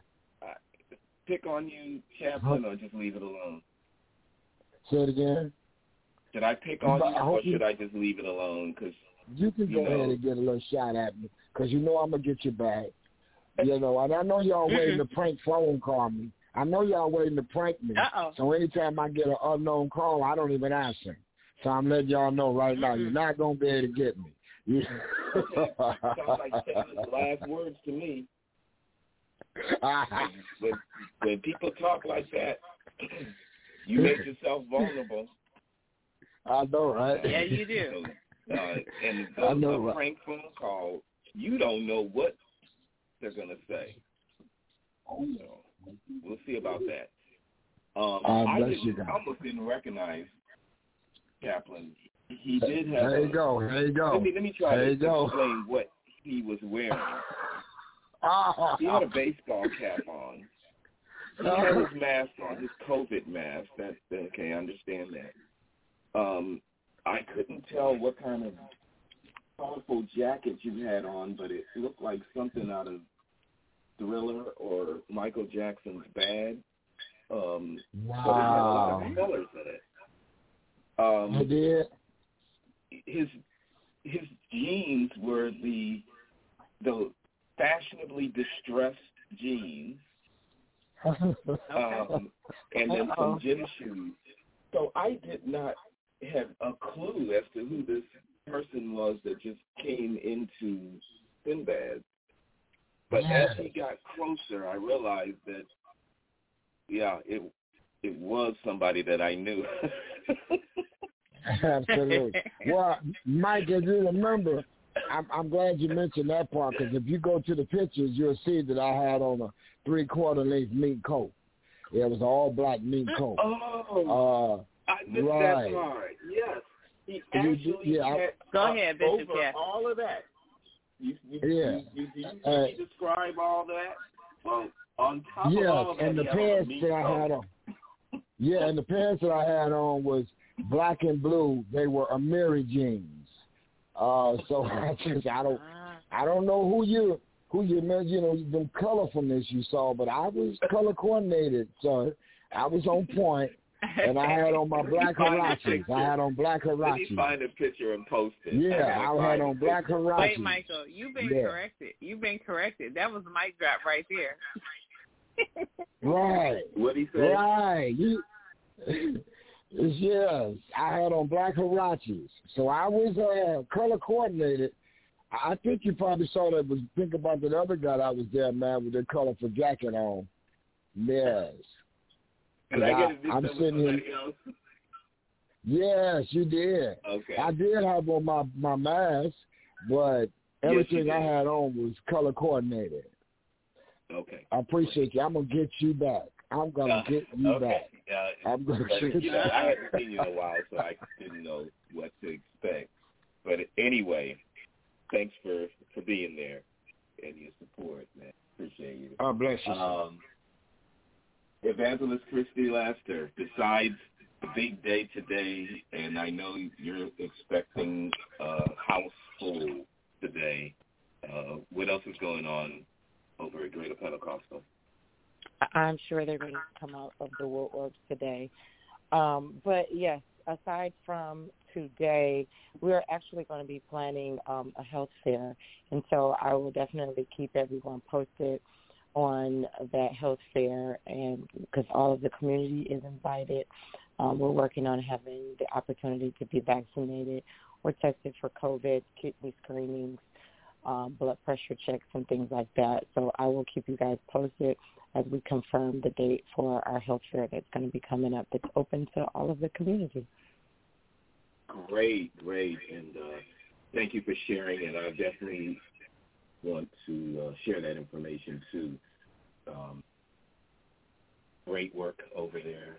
Speaker 3: pick on you, Chaplain, or just leave it alone?
Speaker 4: Say it again.
Speaker 3: Should I pick on you, or should I just leave it alone? Cause,
Speaker 4: you can go ahead and get a little shot at me, because you know I'm going to get you back. You know, and I know y'all waiting to prank phone call me. I know y'all waiting to prank me. So anytime I get an unknown call, I don't even answer. So I'm letting y'all know right now, you're not going to be able to get me.
Speaker 3: Sounds like Taylor's last words to me. When people talk like that, you make yourself vulnerable.
Speaker 4: I know, right?
Speaker 9: Yeah, you do.
Speaker 3: And the prank phone call, you don't know what they're going to say. So we'll see about that. I almost didn't recognize Chaplain. He did have.
Speaker 4: There you go.
Speaker 3: Let me try to explain what he was wearing. He had a baseball cap on. He had his mask on, his COVID mask. That's okay. I understand that. I couldn't tell what kind of colorful jacket you had on, but it looked like something out of Thriller or Michael Jackson's Bad. Wow. But it had a lot of colors in it.
Speaker 4: It did.
Speaker 3: His jeans were the fashionably distressed jeans, and then some gym shoes. So I did not have a clue as to who this person was that just came into Sinbad. But as he got closer, I realized that, it was somebody that I knew.
Speaker 4: Absolutely. Well, Mike, if you remember, I'm glad you mentioned that part, because if you go to the pictures, you'll see that I had on a 3/4 length mink coat. It was an all-black mink coat.
Speaker 3: I missed that part. Yes. He actually had
Speaker 9: go ahead, Bishop
Speaker 3: over all of that. You describe all that? Well, on top of all of that,
Speaker 4: and the pants that I had on. Yeah, and the pants that I had on was black and blue. They were Amiri jeans. So I don't know who you meant, the colorfulness you saw, but I was color coordinated, sir. I was on point, and I had on my black Huaraches.
Speaker 3: Let me find a picture and post it.
Speaker 4: Yeah, I had on black Huaraches.
Speaker 9: Wait, Michael, you've been corrected. You've been corrected. That was a mic drop right there.
Speaker 4: Right.
Speaker 3: What'd he say?
Speaker 4: Right. Yes, I had on black Huaraches. So I was color coordinated, I think you probably saw that. Was think about that other guy that was there, man, with the colorful jacket on. Yes. I'm sitting here. Yes, you did.
Speaker 3: Okay.
Speaker 4: I did have on my mask, but everything I had on was color coordinated.
Speaker 3: Okay.
Speaker 4: I appreciate you. I'm gonna get you back. I'm gonna get you back. I'm gonna get you back.
Speaker 3: I haven't seen you in a while, so I didn't know what to expect. But anyway, thanks for being there and your support, man. Appreciate you.
Speaker 4: Oh, bless you.
Speaker 3: Evangelist Christy Laster, besides the big day today, and I know you're expecting a house full today, what else is going on over at Greater Pentecostal?
Speaker 10: I'm sure they're going to come out of the woodworks today. But, yes, aside from today, we're actually going to be planning a health fair. And so I will definitely keep everyone posted on that health fair, and because all of the community is invited. We're working on having the opportunity to be vaccinated or tested for COVID, kidney screenings, blood pressure checks, and things like that. So I will keep you guys posted as we confirm the date for our health fair that's going to be coming up. That's open to all of the community.
Speaker 3: Great. And thank you for sharing, and I definitely want to share that information too. Great work over there.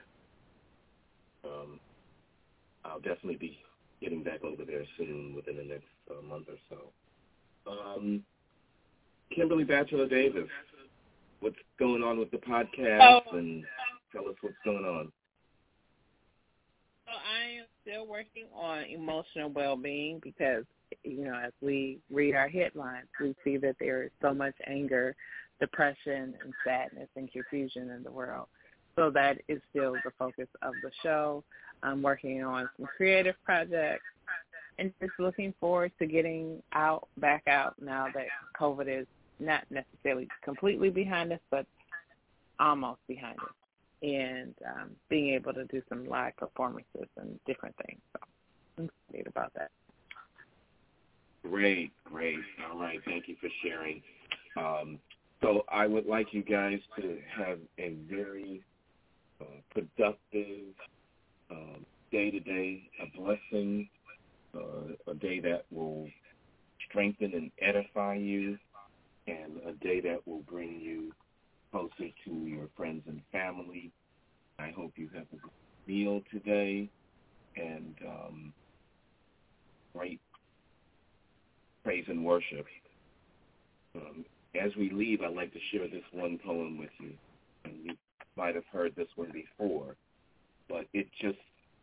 Speaker 3: I'll definitely be getting back over there soon, within the next month or so. Kimberly Batchelor Davis, what's going on with the podcast, and tell us what's going on.
Speaker 9: So I am still working on emotional well-being because, as we read our headlines, we see that there is so much anger, depression, and sadness and confusion in the world. So that is still the focus of the show. I'm working on some creative projects and just looking forward to getting back out now that COVID is not necessarily completely behind us, but almost behind us, and being able to do some live performances and different things. So I'm excited about that.
Speaker 3: Great. All right, thank you for sharing. So I would like you guys to have a very productive day-to-day, a blessing, a day that will strengthen and edify you, and a day that will bring you closer to your friends and family. I hope you have a good meal today, and great praise and worship. As we leave, I'd like to share this one poem with you. And you might have heard this one before, but it just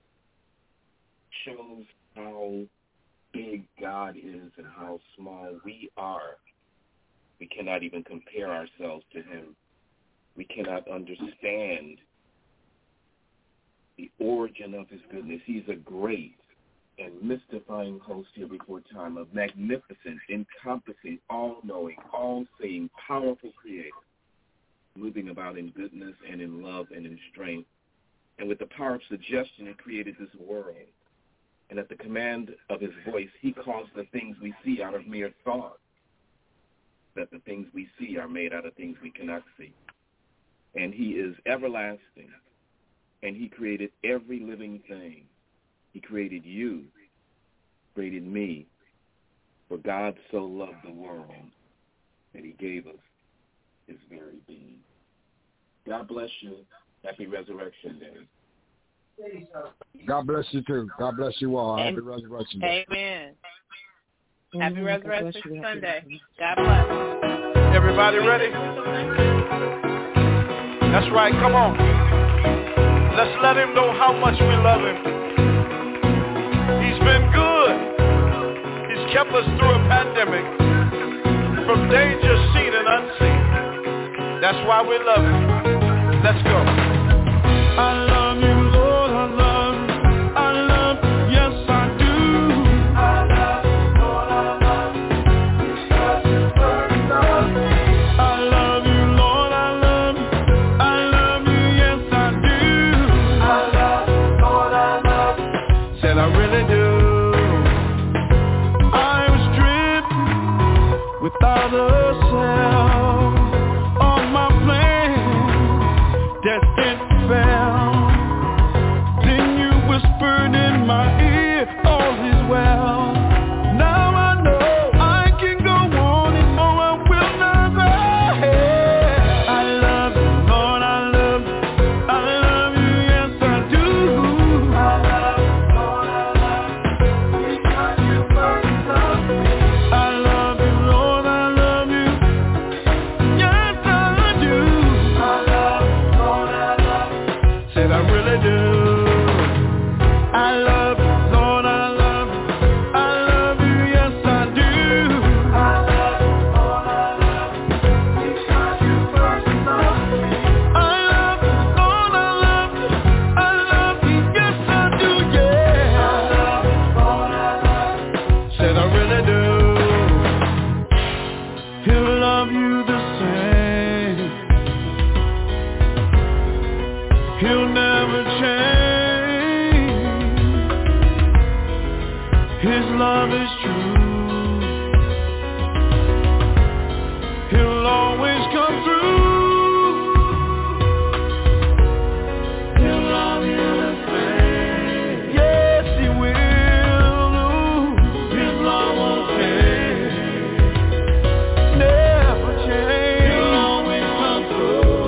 Speaker 3: shows how big God is and how small we are. We cannot even compare ourselves to him. We cannot understand the origin of his goodness. He's a great and mystifying host here before time, a magnificent, encompassing, all-knowing, all-seeing, powerful creator, moving about in goodness and in love and in strength. And with the power of suggestion, he created this world. And at the command of his voice, he caused the things we see out of mere thought, that the things we see are made out of things we cannot see. And he is everlasting, and he created every living thing. He created you, created me, for God so loved the world that he gave us his very being. God bless you. Happy Resurrection Day.
Speaker 4: God bless you too. God bless you all. Happy Resurrection Day.
Speaker 9: Amen. Happy Resurrection Sunday. God bless.
Speaker 14: Everybody ready? That's right. Come on. Let's let him know how much we love him. He's been good. He's kept us through a pandemic, from danger seen and unseen. That's why we love him. Let's go. I love you, Lord. I love, yes I do. I love you, Lord. I love you. Such a first love me. I love you, Lord. I love you, yes I do. I love you, Lord. I love you. Said I really do. I was stripped
Speaker 13: other self. All my plans destined to fail. Then you whispered in my ear, all is well. Now I know I can go on and no, I will never have. I love you, Lord, I love you. I love you, yes I do. I love you, Lord, I love you. Because you first loved me. I love you, Lord, I love you. Yes I do. I love you, Lord, I love you. Said I really do. I love you, Lord, I love you. I love you, yes I do. I love you, Lord, I love you. Because you first loved me. I love you, Lord, I love you. I love you, yes I do, yeah. I love you, Lord, I love you. Said I really do. He'll love you the same. He'll never change. His love is true. He'll always come through. He'll love you the same. Yes, he will. His love won't change. Never change. He'll always come through.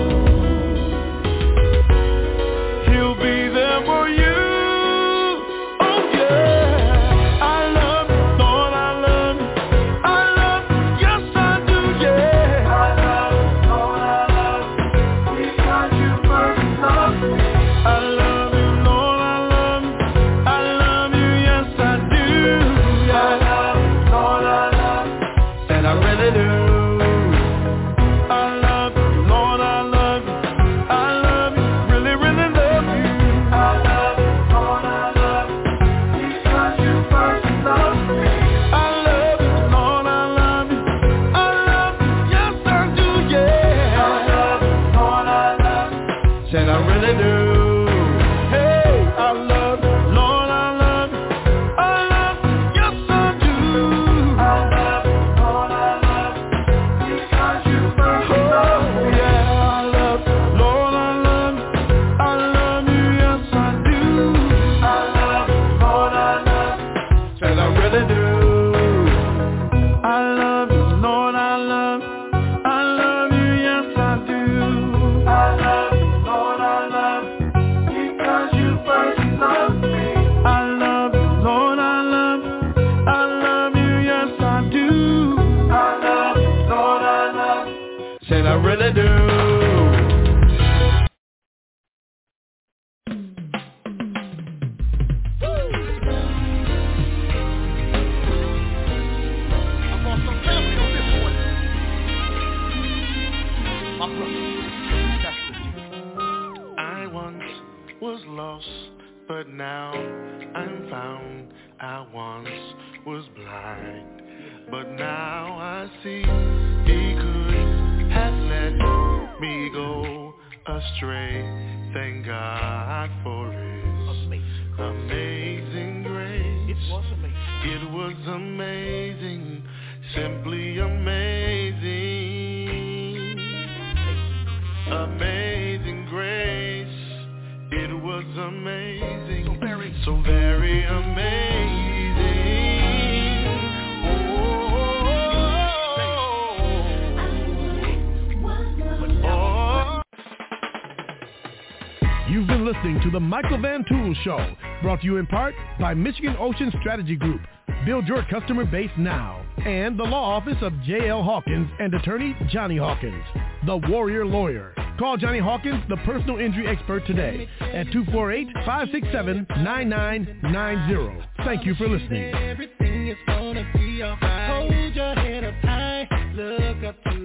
Speaker 13: He'll be there for you. Oh yeah. I love you, Lord, I love you. I love you, yes I do, yeah. I love you, Lord, I love you. Because you first loved me. I love you, Lord, I love you. I love you, yes I do. Yeah. I love you, Lord, I love you. And I really do. I love you, Lord, I love you. I love you, really, really love you. I love you, Lord, I love you. Because you first loved me. I love you, Lord, I love you. I love you, yes I do, yeah. I love you, Lord, I love you. Said I really do. Hey, I love you, Lord, I love you. I love you, yes I do. I love you, Lord, I love you. Because you first loved me. Yeah, I love you, Lord, I love you. I love you, yes I do. I love you, Lord, I love you. Said I really do. I love you, Lord, I love you. I love you, yes I do. I love you, Lord, I love you. Because you first loved me. I love you, Lord, I love you. I love you, yes I do. I love you, Lord, I love you. Said I really do.
Speaker 14: I want some family on this one. My brother, that's the G.
Speaker 13: I once was lost, but now I'm found. I once was blind, but now I see. He could have let me go astray. Thank God for His amazing grace. It was amazing, simply amazing. Amazing grace. It was amazing, so very amazing. Oh.
Speaker 12: You've been listening to the Michael Van Tool Show, brought to you in part by Michigan Ocean Strategy Group. Build your customer base now. And the law office of J.L. Hawkins and attorney Johnny Hawkins, the Warrior Lawyer. Call Johnny Hawkins, the personal injury expert, today at 248-567-9990. Thank you for listening.
Speaker 13: Everything is gonna be alright. Hold your head up high. Look up to